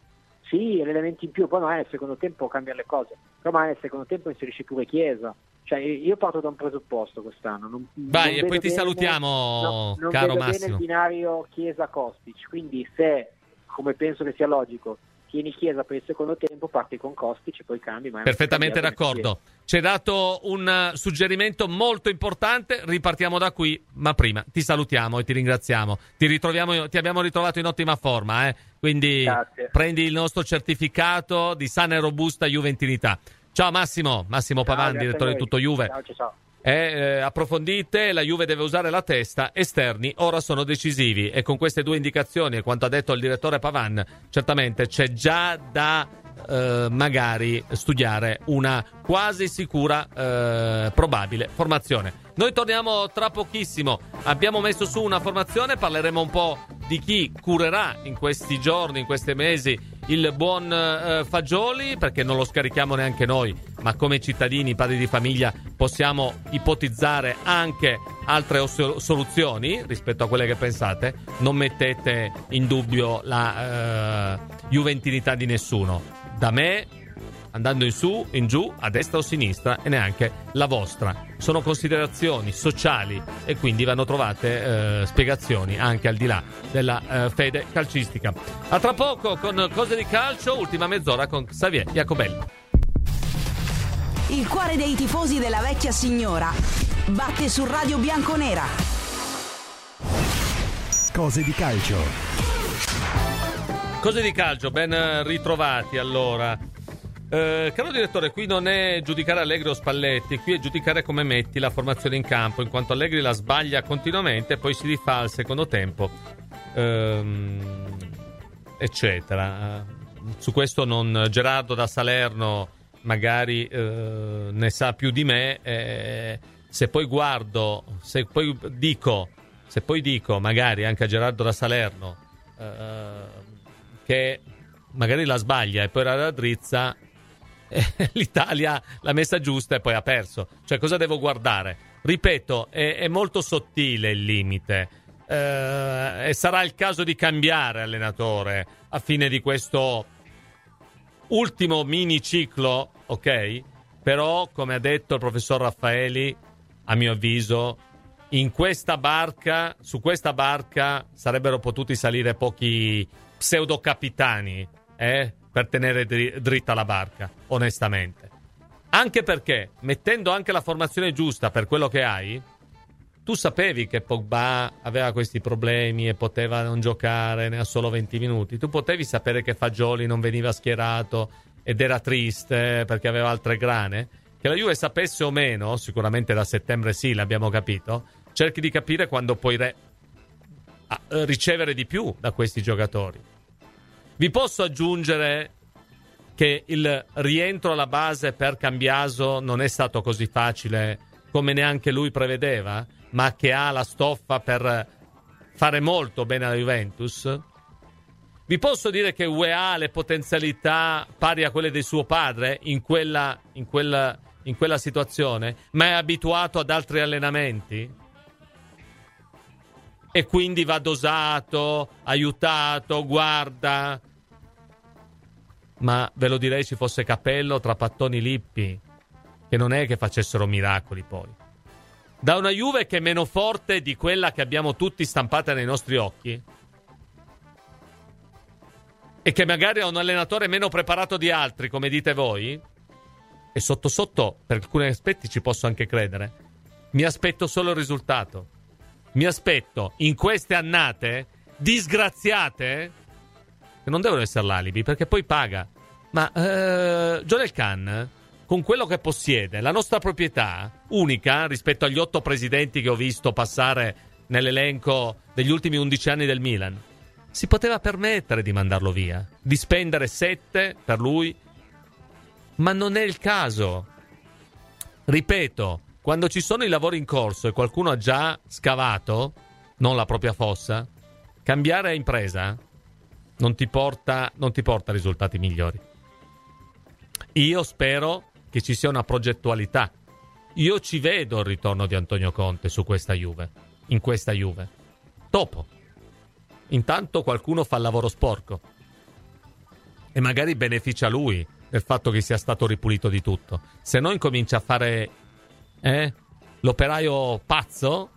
Sì, elementi in più, poi magari nel secondo tempo cambiano le cose, però magari nel secondo tempo inserisci pure Chiesa. Cioè io parto da un presupposto quest'anno. Vai, e poi ti salutiamo, non caro vedo Massimo. bene il binario Chiesa-Kostic, quindi se, come penso che sia logico, tieni Chiesa per il secondo tempo, parti con Kostic e poi cambi. Perfettamente d'accordo. Ci hai dato un suggerimento molto importante, ripartiamo da qui, ma prima ti salutiamo e ti ringraziamo. Ti abbiamo ritrovato in ottima forma, quindi grazie. Prendi il nostro certificato di sana e robusta juventinità. Ciao Massimo Pavan, direttore di Tutto Juve. Ciao. Approfondite, la Juve deve usare la testa, esterni ora sono decisivi, e con queste due indicazioni e quanto ha detto il direttore Pavan, certamente c'è già da magari studiare una quasi sicura probabile formazione. Noi torniamo tra pochissimo, abbiamo messo su una formazione, parleremo un po' di chi curerà in questi giorni, in questi mesi il buon Fagioli, perché non lo scarichiamo neanche noi, ma come cittadini, padri di famiglia, possiamo ipotizzare anche altre soluzioni rispetto a quelle che pensate. Non mettete in dubbio la juventinità di nessuno, da me, andando in su, in giù, a destra o a sinistra, e neanche la vostra. Sono considerazioni sociali e quindi vanno trovate spiegazioni anche al di là della fede calcistica. A tra poco con Cose di Calcio, ultima mezz'ora con Xavier Jacobelli. Il cuore dei tifosi della vecchia signora batte su Radio Bianconera. Cose di Calcio. Cose di Calcio, ben ritrovati allora. Caro direttore, qui non è giudicare Allegri o Spalletti, qui è giudicare come metti la formazione in campo, in quanto Allegri la sbaglia continuamente e poi si rifà al secondo tempo, eccetera. Su questo Gerardo da Salerno magari ne sa più di me. Se poi dico magari anche a Gerardo da Salerno che magari la sbaglia e poi era la drizza, l'Italia l'ha messa giusta e poi ha perso. Cioè, cosa devo guardare? Ripeto, è molto sottile il limite, e sarà il caso di cambiare allenatore a fine di questo ultimo mini ciclo, ok? Però, come ha detto il professor Raffaeli, a mio avviso, su questa barca sarebbero potuti salire pochi pseudocapitani, per tenere dritta la barca, onestamente. Anche perché, mettendo anche la formazione giusta per quello che hai, tu sapevi che Pogba aveva questi problemi e poteva non giocare, ne ha solo 20 minuti. Tu potevi sapere che Fagioli non veniva schierato ed era triste perché aveva altre grane. Che la Juve sapesse o meno, sicuramente da settembre sì, l'abbiamo capito. Cerchi di capire quando puoi ricevere di più da questi giocatori. Vi posso aggiungere che il rientro alla base per Cambiaso non è stato così facile come neanche lui prevedeva, ma che ha la stoffa per fare molto bene alla Juventus. Vi posso dire che UEA ha le potenzialità pari a quelle di suo padre in quella situazione, ma è abituato ad altri allenamenti e quindi va dosato, aiutato, guarda. Ma ve lo direi ci fosse Capello, Trapattoni, Lippi, che non è che facessero miracoli poi. Da una Juve che è meno forte di quella che abbiamo tutti stampata nei nostri occhi e che magari ha un allenatore meno preparato di altri, come dite voi, e sotto sotto per alcuni aspetti ci posso anche credere, mi aspetto solo il risultato. Mi aspetto in queste annate disgraziate, che non devono essere l'alibi perché poi paga, ma Joel Khan, con quello che possiede, la nostra proprietà unica rispetto agli 8 presidenti che ho visto passare nell'elenco degli ultimi 11 anni del Milan, si poteva permettere di mandarlo via, di spendere 7 per lui, ma non è il caso. Ripeto, quando ci sono i lavori in corso e qualcuno ha già scavato, non la propria fossa, cambiare impresa non ti porta risultati migliori. Io spero che ci sia una progettualità. Io ci vedo il ritorno di Antonio Conte su questa Juve, in questa Juve. Dopo, intanto qualcuno fa il lavoro sporco. e magari beneficia lui del fatto che sia stato ripulito di tutto. Se no incomincia a fare l'operaio pazzo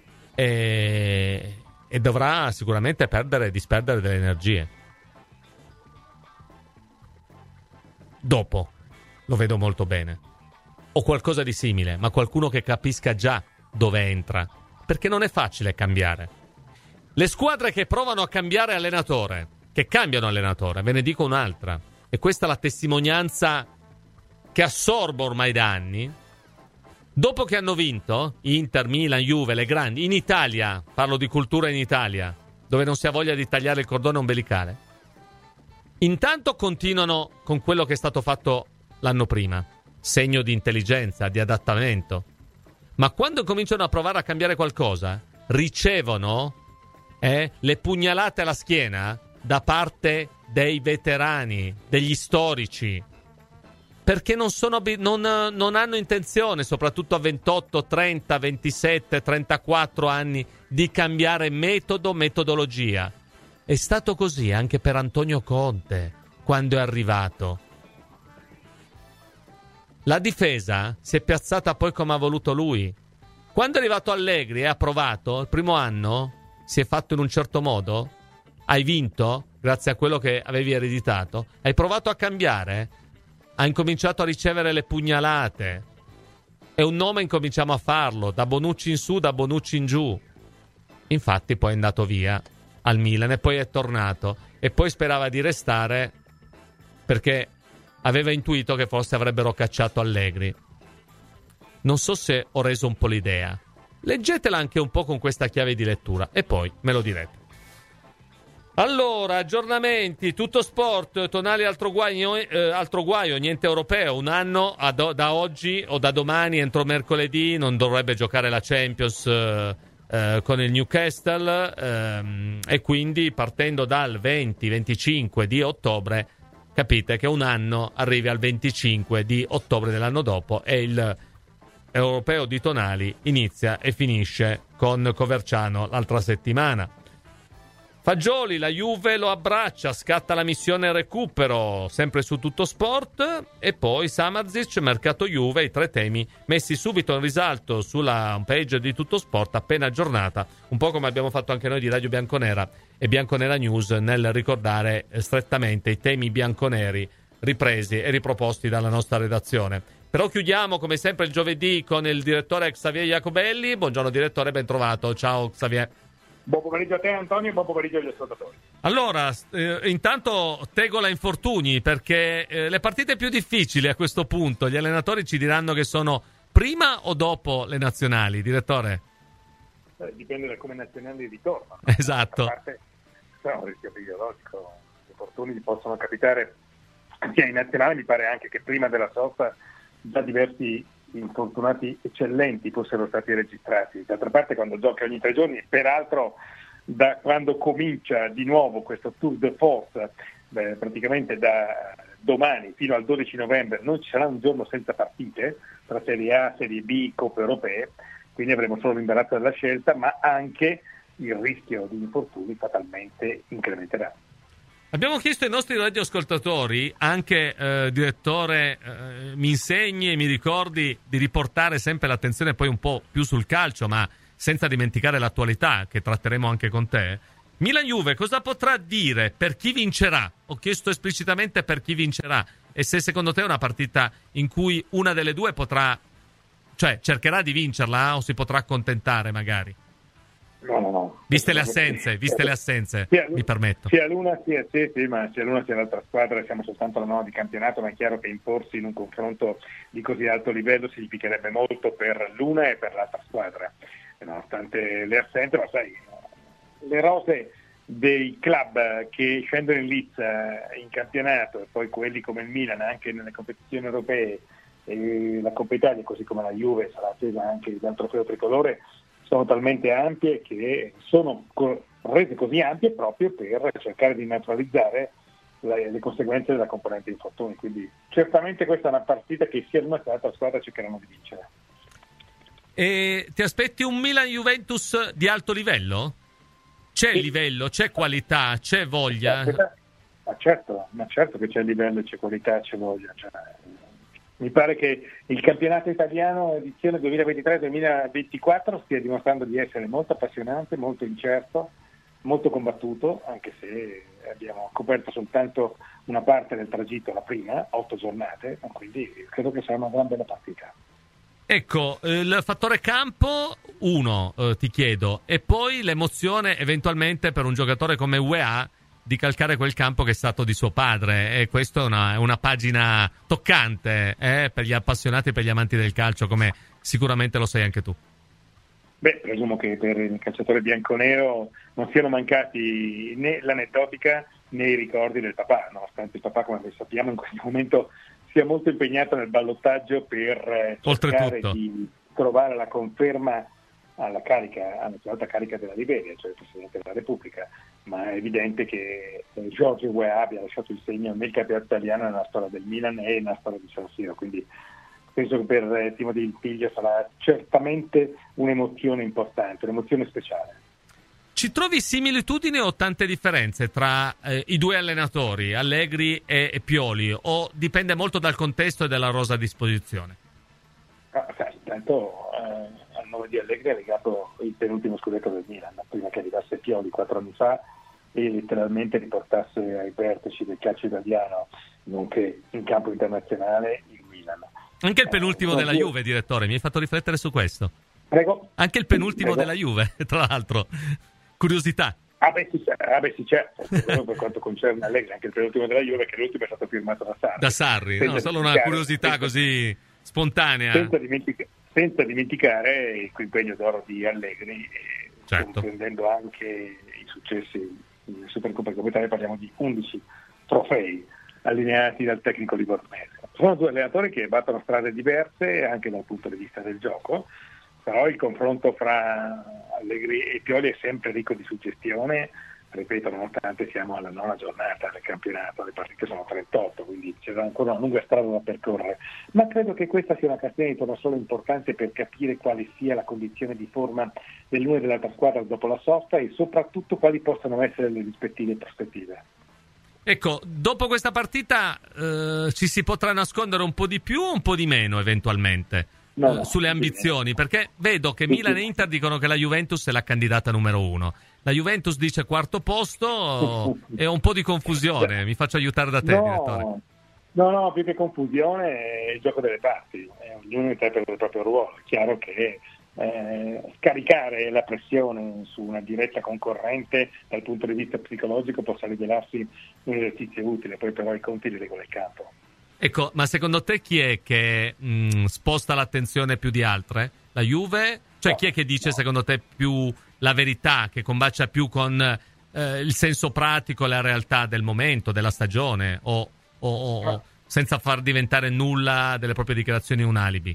e dovrà sicuramente disperdere delle energie. Dopo lo vedo molto bene, o qualcosa di simile, ma qualcuno che capisca già dove entra, perché non è facile cambiare. Le squadre che provano a cambiare allenatore, che cambiano allenatore, ve ne dico un'altra, e questa è la testimonianza che assorbo ormai da anni. Dopo che hanno vinto Inter, Milan, Juve, le grandi, in Italia, parlo di cultura in Italia, dove non si ha voglia di tagliare il cordone ombelicale, intanto continuano con quello che è stato fatto l'anno prima, segno di intelligenza, di adattamento, ma quando cominciano a provare a cambiare qualcosa, ricevono le pugnalate alla schiena da parte dei veterani, degli storici, perché non hanno intenzione, soprattutto a 28, 30, 27, 34 anni, di cambiare metodologia. È stato così anche per Antonio Conte quando è arrivato. La difesa si è piazzata poi come ha voluto lui. Quando è arrivato Allegri e ha provato, il primo anno si è fatto in un certo modo, hai vinto grazie a quello che avevi ereditato, hai provato a cambiare, ha incominciato a ricevere le pugnalate, e un nome incominciamo a farlo, da Bonucci in su, da Bonucci in giù. Infatti poi è andato via al Milan e poi è tornato, e poi sperava di restare perché aveva intuito che forse avrebbero cacciato Allegri. Non so se ho reso un po' l'idea. Leggetela anche un po' con questa chiave di lettura e poi me lo direte. Allora, aggiornamenti, tutto sport, Tonali altro guaio, niente europeo, un anno da oggi o da domani, entro mercoledì, non dovrebbe giocare la Champions con il Newcastle, e quindi partendo dal 20-25 di ottobre, capite che un anno arrivi al 25 di ottobre dell'anno dopo e il europeo di Tonali inizia e finisce con Coverciano l'altra settimana. Fagioli, la Juve lo abbraccia, scatta la missione recupero, sempre su Tutto Sport, e poi Samardžić, mercato Juve, i 3 temi messi subito in risalto sulla homepage di Tutto Sport appena aggiornata, un po' come abbiamo fatto anche noi di Radio Bianconera e Bianconera News nel ricordare strettamente i temi bianconeri ripresi e riproposti dalla nostra redazione. Però chiudiamo come sempre il giovedì con il direttore Xavier Jacobelli. Buongiorno direttore, ben trovato. Ciao Xavier. Buon pomeriggio a te Antonio e buon pomeriggio agli ascoltatori. Allora, intanto tegola infortuni, perché le partite più difficili a questo punto, gli allenatori ci diranno che sono prima o dopo le nazionali, direttore? Dipende da come nazionali ritornano. Esatto. A parte, è un rischio biologico, gli infortuni possono capitare sia in nazionale, mi pare anche che prima della sosta già diversi infortunati eccellenti fossero stati registrati. D'altra parte, quando giochi ogni 3 giorni, peraltro da quando comincia di nuovo questo tour de force, praticamente da domani fino al 12 novembre non ci sarà un giorno senza partite tra Serie A, Serie B, Coppe Europee, quindi avremo solo l'imbarazzo della scelta, ma anche il rischio di infortuni fatalmente incrementerà. Abbiamo chiesto ai nostri radioascoltatori, anche direttore, mi insegni e mi ricordi di riportare sempre l'attenzione poi un po' più sul calcio, ma senza dimenticare l'attualità, che tratteremo anche con te. Milan-Juve cosa potrà dire per chi vincerà? Ho chiesto esplicitamente per chi vincerà, e se secondo te è una partita in cui una delle due potrà, cioè cercherà di vincerla, o si potrà accontentare magari? No. Viste le assenze, mi permetto. Sia l'una sia l'altra squadra, siamo soltanto alla 9 di campionato, ma è chiaro che imporsi in un confronto di così alto livello significherebbe molto per l'una e per l'altra squadra, nonostante le assenze, ma sai, le rose dei club che scendono in lizza in campionato e poi quelli come il Milan anche nelle competizioni europee e la Coppa Italia, così come la Juve sarà attesa anche dal trofeo tricolore, sono talmente ampie che sono rese così ampie proprio per cercare di neutralizzare le conseguenze della componente infortuni. Quindi certamente questa è una partita che sia l'una che l'altra squadra cercheranno di vincere. E ti aspetti un Milan-Juventus di alto livello? C'è il livello, c'è qualità, c'è voglia? Ma certo che c'è livello, c'è qualità, c'è voglia. Mi pare che il campionato italiano edizione 2023-2024 stia dimostrando di essere molto appassionante, molto incerto, molto combattuto, anche se abbiamo coperto soltanto una parte del tragitto, la prima, 8 giornate, quindi credo che sarà una gran bella partita. Ecco, il fattore campo, ti chiedo, e poi l'emozione eventualmente per un giocatore come UEA di calcare quel campo che è stato di suo padre, e questo è una pagina toccante per gli appassionati e per gli amanti del calcio, come sicuramente lo sei anche tu. Beh, presumo che per il calciatore bianconero non siano mancati né l'aneddotica né i ricordi del papà, nonostante il papà, come sappiamo, in questo momento sia molto impegnato nel ballottaggio per cercare di trovare la conferma alla più alta carica della Liberia, cioè il Presidente della Repubblica, ma è evidente che Giorgio UEA abbia lasciato il segno nel campionato italiano, nella storia del Milan e nella storia di San Siro, quindi penso che per Timothy Hilfiger sarà certamente un'emozione importante, un'emozione speciale. Ci trovi similitudini o tante differenze tra i due allenatori, Allegri e Pioli, o dipende molto dal contesto e dalla rosa a disposizione? Intanto al nome di Allegri è legato il penultimo scudetto del Milan, prima che arrivasse Pioli 4 anni fa e letteralmente riportasse ai vertici del calcio italiano, nonché in campo internazionale, il Milan. Anche il penultimo della Juve, direttore, mi hai fatto riflettere su questo. Prego. Anche il penultimo della Juve, tra l'altro. Curiosità. Sì, certo. Per quanto concerne Allegri, anche il penultimo della Juve, che l'ultimo è stato firmato da Sarri. Da Sarri, no? Solo una curiosità così spontanea. Senza dimenticare il quinquennio d'oro di Allegri, certo, comprendendo anche i successi in Supercoppa Italia, parliamo di 11 trofei allineati dal tecnico livornese. Sono due allenatori che battono strade diverse anche dal punto di vista del gioco, però il confronto fra Allegri e Pioli è sempre ricco di suggestione, ripeto, nonostante siamo alla 9ª giornata del campionato, le partite sono 38, quindi c'è ancora una lunga strada da percorrere, ma credo che questa sia una cartina di tornasole importante per capire quale sia la condizione di forma dell'una e dell'altra squadra dopo la sosta e soprattutto quali possano essere le rispettive prospettive. Ecco, dopo questa partita ci si potrà nascondere un po' di più o un po' di meno eventualmente sulle ambizioni, perché vedo che Milan e Inter dicono che la Juventus è la candidata numero 1. La Juventus dice 4º posto e un po' di confusione. Mi faccio aiutare da te, direttore. No, più che confusione è il gioco delle parti, ognuno interpreta il proprio ruolo. È chiaro che scaricare la pressione su una diretta concorrente dal punto di vista psicologico possa rivelarsi un esercizio utile, poi però i conti li regola il campo. Ecco, ma secondo te chi è che sposta l'attenzione più di altre? La Juve? Cioè chi è che dice secondo te più la verità, che combacia più con il senso pratico e la realtà del momento, della stagione, o senza far diventare nulla delle proprie dichiarazioni un alibi?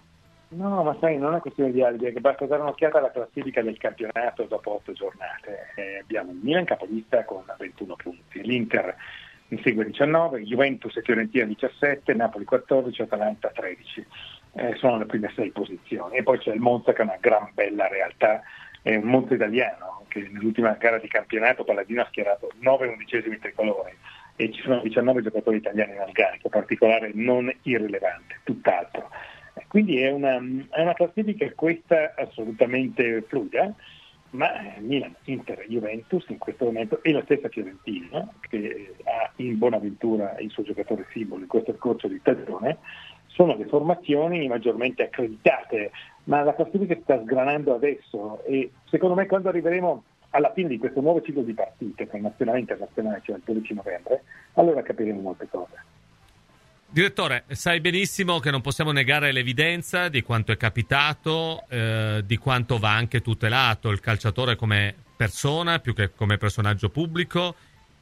No, ma sai, non è questione di alibi, è che basta dare un'occhiata alla classifica del campionato dopo 8 giornate. Abbiamo il Milan capolista con 21 punti, l'Inter ne segue 19, Juventus e Fiorentina 17, Napoli 14, Atalanta 13. Sono le prime 6 posizioni. E poi c'è il Monza che è una gran bella realtà, è un Monza italiano che nell'ultima gara di campionato Palladino ha schierato 9 undicesimi tricolori e ci sono 19 giocatori italiani in organico, particolare non irrilevante, tutt'altro. Quindi è una classifica questa assolutamente fluida, ma Milan, Inter, Juventus in questo momento e la stessa Fiorentina, che ha in Bonaventura il suo giocatore simbolo in questo corso di stagione, sono le formazioni maggiormente accreditate, ma la classifica si sta sgranando adesso e secondo me quando arriveremo alla fine di questo nuovo ciclo di partite con nazionale e internazionale, cioè il 12 novembre, allora capiremo molte cose. Direttore, sai benissimo che non possiamo negare l'evidenza di quanto è capitato, di quanto va anche tutelato il calciatore come persona, più che come personaggio pubblico.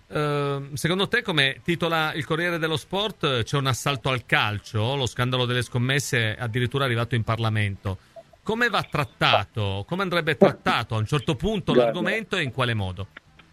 Secondo te, come titola il Corriere dello Sport, c'è un assalto al calcio? Lo scandalo delle scommesse è addirittura arrivato in Parlamento. Come va trattato? Come andrebbe trattato a un certo punto l'argomento e in quale modo?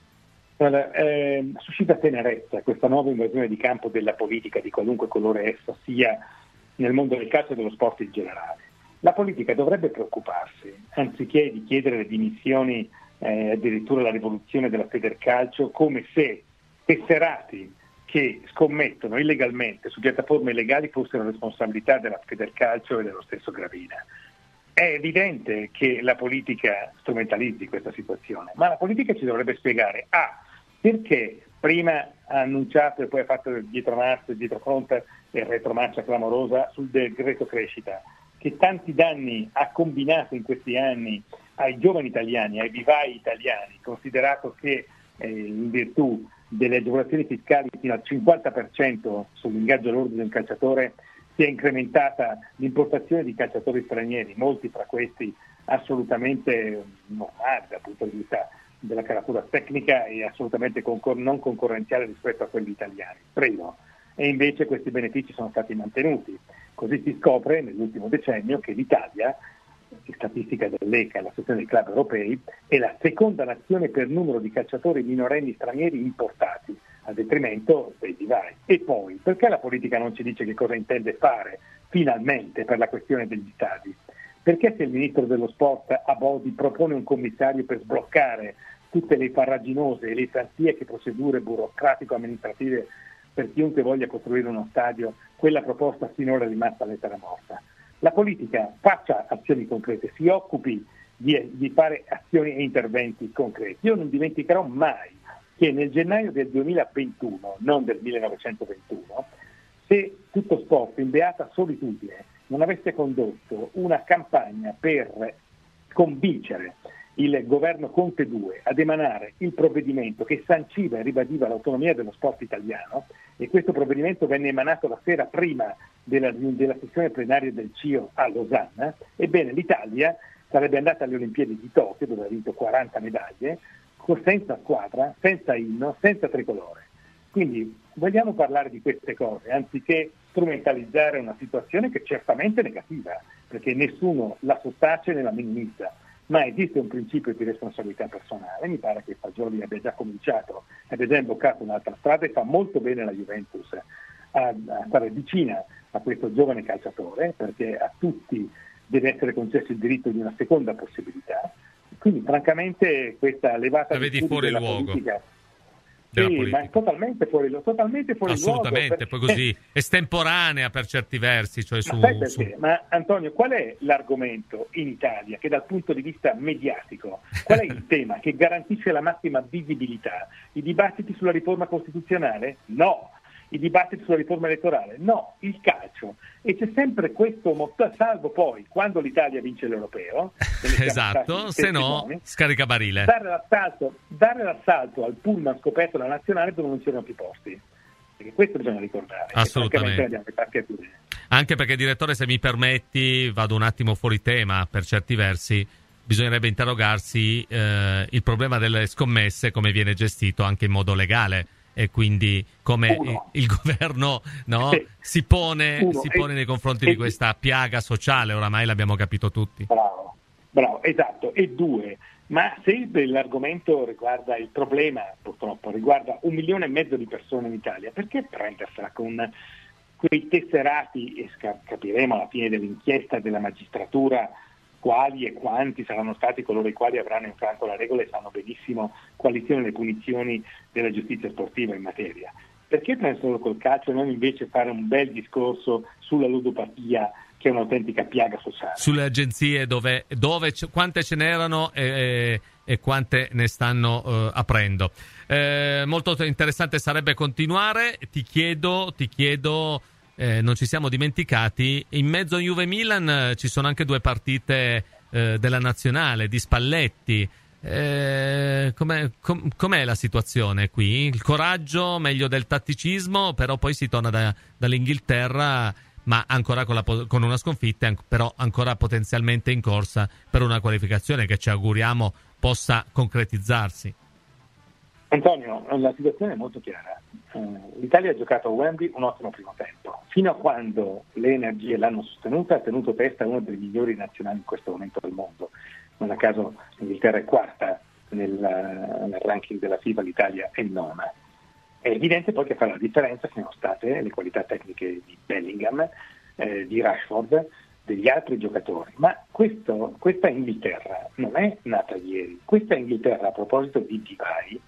Suscita tenerezza questa nuova invasione di campo della politica di qualunque colore essa sia nel mondo del calcio e dello sport in generale. La politica dovrebbe preoccuparsi, anziché di chiedere le dimissioni, addirittura la rivoluzione della Federcalcio, come se tesserati che scommettono illegalmente su piattaforme illegali fossero responsabilità della Federcalcio e dello stesso Gravina. È evidente che la politica strumentalizzi questa situazione, ma la politica ci dovrebbe spiegare perché prima ha annunciato e poi ha fatto dietro fronte e retromarcia clamorosa sul decreto crescita, che tanti danni ha combinato in questi anni ai giovani italiani, ai vivai italiani, considerato che in virtù delle agevolazioni fiscali fino al 50% sull'ingaggio lordo di un calciatore si è incrementata l'importazione di calciatori stranieri, molti fra questi assolutamente normali dal punto di vista della caratura tecnica e assolutamente non concorrenziale rispetto a quelli italiani. Primo. E invece questi benefici sono stati mantenuti. Così si scopre nell'ultimo decennio che l'Italia, statistica dell'ECA, l'Associazione dei Club Europei, è la seconda nazione per numero di calciatori minorenni stranieri importati, a detrimento dei vivai. E poi, perché la politica non ci dice che cosa intende fare finalmente per la questione degli stadi? Perché se il ministro dello sport Abodi propone un commissario per sbloccare tutte le farraginose e le tantieche procedure burocratico-amministrative per chiunque voglia costruire uno stadio, quella proposta finora è rimasta lettera morta? La politica faccia azioni concrete, si occupi di fare azioni e interventi concreti. Io non dimenticherò mai che nel gennaio del 2021, non del 1921, se Tutto Sport in beata solitudine non avesse condotto una campagna per convincere il governo Conte II ad emanare il provvedimento che sanciva e ribadiva l'autonomia dello sport italiano, e questo provvedimento venne emanato la sera prima della sessione plenaria del CIO a Losanna, ebbene l'Italia sarebbe andata alle Olimpiadi di Tokyo, dove ha vinto 40 medaglie, senza squadra, senza inno, senza tricolore. Quindi vogliamo parlare di queste cose, anziché strumentalizzare una situazione che è certamente negativa, perché nessuno la sottace né la minimizza, ma esiste un principio di responsabilità personale. Mi pare che Fagioli abbia già cominciato, abbia già imboccato un'altra strada, e fa molto bene la Juventus a stare vicina a questo giovane calciatore, perché a tutti deve essere concesso il diritto di una seconda possibilità. Quindi francamente questa levata di fuori della luogo politica, sì, ma è totalmente fuori assolutamente, luogo. Poi così estemporanea per certi versi, cioè Ma Antonio, qual è l'argomento in Italia che dal punto di vista mediatico, qual è il tema che garantisce la massima visibilità? I dibattiti sulla riforma costituzionale? No. I dibattiti sulla riforma elettorale? No. Il calcio. E c'è sempre questo salvo poi quando l'Italia vince l'Europeo, esatto, se no scaricabarile. Dare l'assalto al pullman scoperto dalla nazionale dove non c'erano più posti. Perché questo bisogna ricordare. Assolutamente. Anche perché, direttore, se mi permetti, vado un attimo fuori tema per certi versi. Bisognerebbe interrogarsi il problema delle scommesse, come viene gestito anche in modo legale, e quindi come il governo si pone nei confronti di questa piaga sociale, oramai l'abbiamo capito tutti. Bravo, esatto. E due, ma se l'argomento riguarda il problema, purtroppo riguarda 1,5 milioni di persone in Italia, perché prendersela con quei tesserati, e capiremo alla fine dell'inchiesta della magistratura quali e quanti saranno stati coloro i quali avranno infranto la regola e sanno benissimo quali siano le punizioni della giustizia sportiva in materia. Perché prenderselo col calcio e non invece fare un bel discorso sulla ludopatia, che è un'autentica piaga sociale? Sulle agenzie dove quante ce n'erano e quante ne stanno aprendo. Molto interessante sarebbe continuare. Ti chiedo, non ci siamo dimenticati, in mezzo a Juve Milan ci sono anche 2 partite della nazionale di Spalletti. Com'è la situazione qui? Il coraggio meglio del tatticismo, però poi si torna dall'Inghilterra, ma ancora con una sconfitta, però ancora potenzialmente in corsa per una qualificazione che ci auguriamo possa concretizzarsi. Antonio, la situazione è molto chiara. L'Italia ha giocato a Wembley un ottimo primo tempo. Fino a quando le energie l'hanno sostenuta, ha tenuto testa a uno dei migliori nazionali in questo momento del mondo. Non a caso l'Inghilterra è quarta nel ranking della FIBA, l'Italia è nona. È evidente poi che fa la differenza siano state le qualità tecniche di Bellingham, di Rashford, degli altri giocatori. Ma questa Inghilterra non è nata ieri. Questa Inghilterra, a proposito di divai,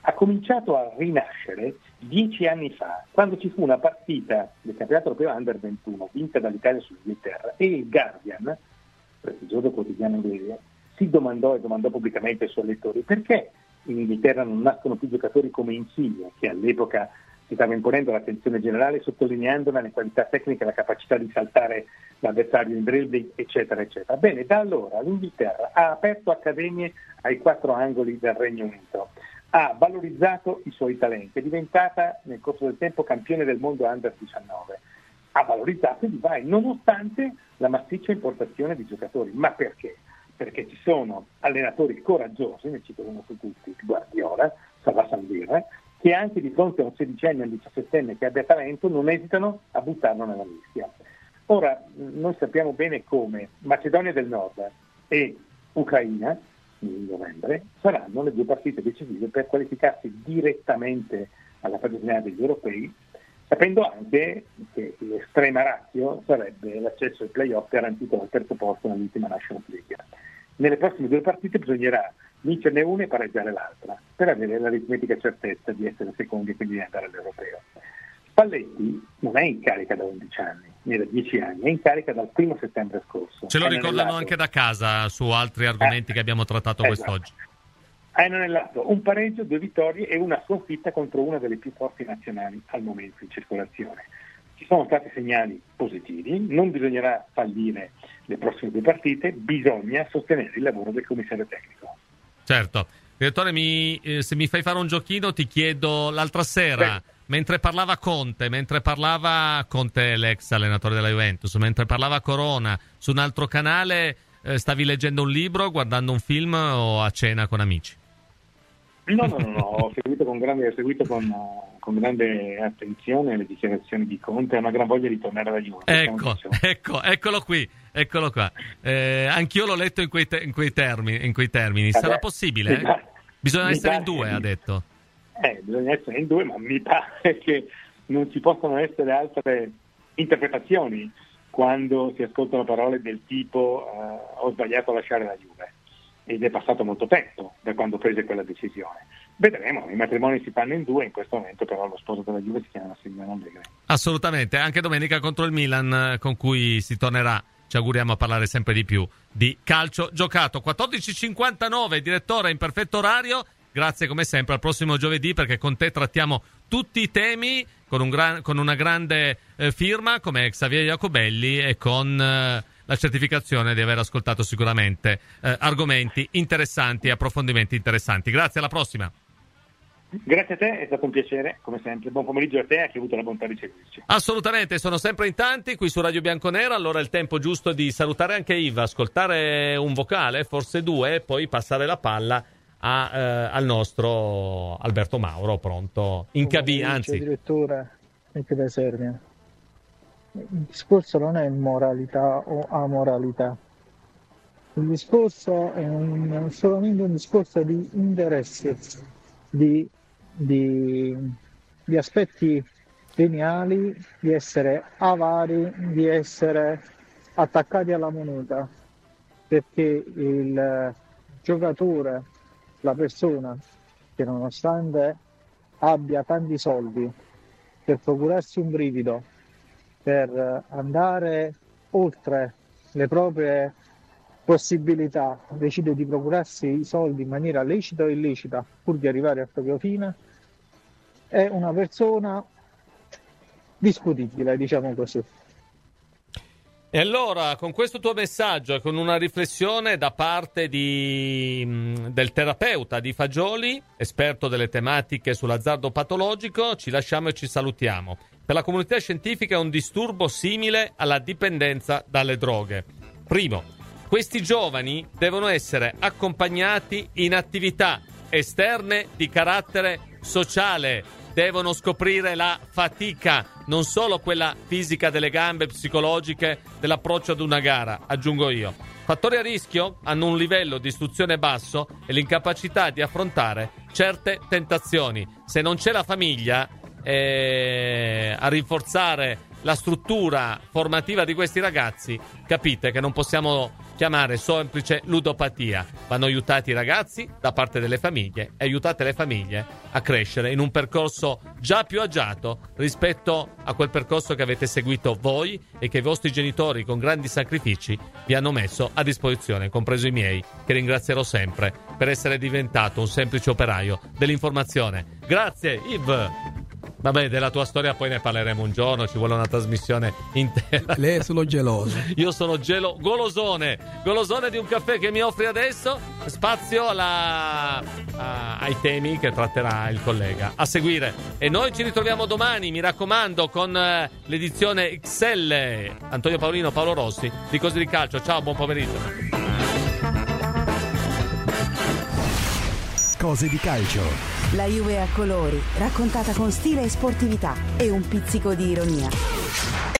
ha cominciato a rinascere 10 anni fa, quando ci fu una partita del campionato europeo Under 21 vinta dall'Italia sull'Inghilterra, e il Guardian, prestigioso quotidiano inglese, si domandò pubblicamente ai suoi lettori perché in Inghilterra non nascono più giocatori come Insigne, che all'epoca si stava imponendo l'attenzione generale, sottolineandone le qualità tecniche, la capacità di saltare l'avversario in dribbling, eccetera, eccetera. Bene, da allora l'Inghilterra ha aperto accademie ai 4 angoli del Regno Unito, ha valorizzato i suoi talenti, è diventata nel corso del tempo campione del mondo Under 19, ha valorizzato i divai, nonostante la massiccia importazione di giocatori. Ma perché? Perché ci sono allenatori coraggiosi, ne cito uno su tutti, Guardiola, Sava Sandir, che anche di fronte a un 16enne e un 17enne che abbia talento non esitano a buttarlo nella mischia. Ora, noi sappiamo bene come Macedonia del Nord e Ucraina, in novembre, saranno le 2 partite decisive per qualificarsi direttamente alla fase finale degli europei, sapendo anche che l'estrema ratio sarebbe l'accesso ai play-off garantito dal terzo posto nell'ultima National League. Nelle prossime 2 partite bisognerà vincerne una e pareggiare l'altra per avere l'aritmetica certezza di essere secondi e quindi di andare all'europeo. Spalletti non è in carica da 11 anni, né da 10 anni, è in carica dal 1 settembre scorso. Ce lo ricordano anche da casa su altri argomenti che abbiamo trattato quest'oggi. Ha inanellato un pareggio, 2 vittorie e una sconfitta contro una delle più forti nazionali al momento in circolazione. Ci sono stati segnali positivi, non bisognerà fallire le prossime 2 partite, bisogna sostenere il lavoro del commissario tecnico. Certo. Direttore, se mi fai fare un giochino, ti chiedo l'altra sera, mentre parlava Conte, l'ex allenatore della Juventus, mentre parlava Corona, su un altro canale, stavi leggendo un libro, guardando un film o a cena con amici? No, ho seguito con grande attenzione le dichiarazioni di Conte, ha una gran voglia di tornare alla Juve. Eccolo qua. Anch'io l'ho letto in quei termini. Sarà possibile? Bisogna essere in 2, ha detto. Bisogna essere in 2, ma mi pare che non ci possano essere altre interpretazioni quando si ascoltano parole del tipo ho sbagliato a lasciare la Juve. Ed è passato molto tempo da quando prese quella decisione. Vedremo, i matrimoni si fanno in 2, in questo momento però lo sposo della Juve si chiama Massimiliano Allegri. Assolutamente, anche domenica contro il Milan, con cui si tornerà, ci auguriamo, a parlare sempre di più di calcio giocato. 14.59, direttore, in perfetto orario. Grazie come sempre, al prossimo giovedì, perché con te trattiamo tutti i temi con una grande firma come Xavier Jacobelli e con la certificazione di aver ascoltato sicuramente argomenti interessanti e approfondimenti interessanti. Grazie, alla prossima. Grazie a te, è stato un piacere, come sempre. Buon pomeriggio a te, a chi ha avuto la bontà di seguirci. Assolutamente, sono sempre in tanti qui su Radio Bianconera. Allora è il tempo giusto di salutare anche Iva, ascoltare un vocale, forse 2, e poi passare la palla al nostro Alberto Mauro, pronto in cabina. Anzi, direttore, anche da Serbia. Il discorso non è moralità o amoralità, il discorso è solamente un discorso di interessi, di aspetti veniali, di essere avari, di essere attaccati alla moneta, perché il giocatore, la persona che nonostante abbia tanti soldi per procurarsi un brivido, per andare oltre le proprie possibilità, decide di procurarsi i soldi in maniera lecita o illecita pur di arrivare al proprio fine, è una persona discutibile, diciamo così. E allora, con questo tuo messaggio e con una riflessione da parte del terapeuta di Fagioli, esperto delle tematiche sull'azzardo patologico, ci lasciamo e ci salutiamo. Per la comunità scientifica è un disturbo simile alla dipendenza dalle droghe. Primo, questi giovani devono essere accompagnati in attività esterne di carattere sociale. Devono scoprire la fatica, non solo quella fisica delle gambe, psicologiche, dell'approccio ad una gara, aggiungo io. Fattori a rischio hanno un livello di istruzione basso e l'incapacità di affrontare certe tentazioni. Se non c'è la famiglia a rinforzare la struttura formativa di questi ragazzi, capite che non possiamo chiamare semplice ludopatia. Vanno aiutati i ragazzi da parte delle famiglie e aiutate le famiglie a crescere in un percorso già più agiato rispetto a quel percorso che avete seguito voi e che i vostri genitori con grandi sacrifici vi hanno messo a disposizione, compreso i miei, che ringrazierò sempre per essere diventato un semplice operaio dell'informazione. Grazie Yves. Vabbè, della tua storia poi ne parleremo un giorno, ci vuole una trasmissione intera. Lei è solo geloso. Io sono golosone di un caffè che mi offri adesso. Spazio ai temi che tratterà il collega. A seguire. E noi ci ritroviamo domani, mi raccomando, con l'edizione XL. Antonio Paolino, Paolo Rossi, di Cose di Calcio. Ciao, buon pomeriggio. Cose di Calcio. La Juve a colori, raccontata con stile e sportività e un pizzico di ironia.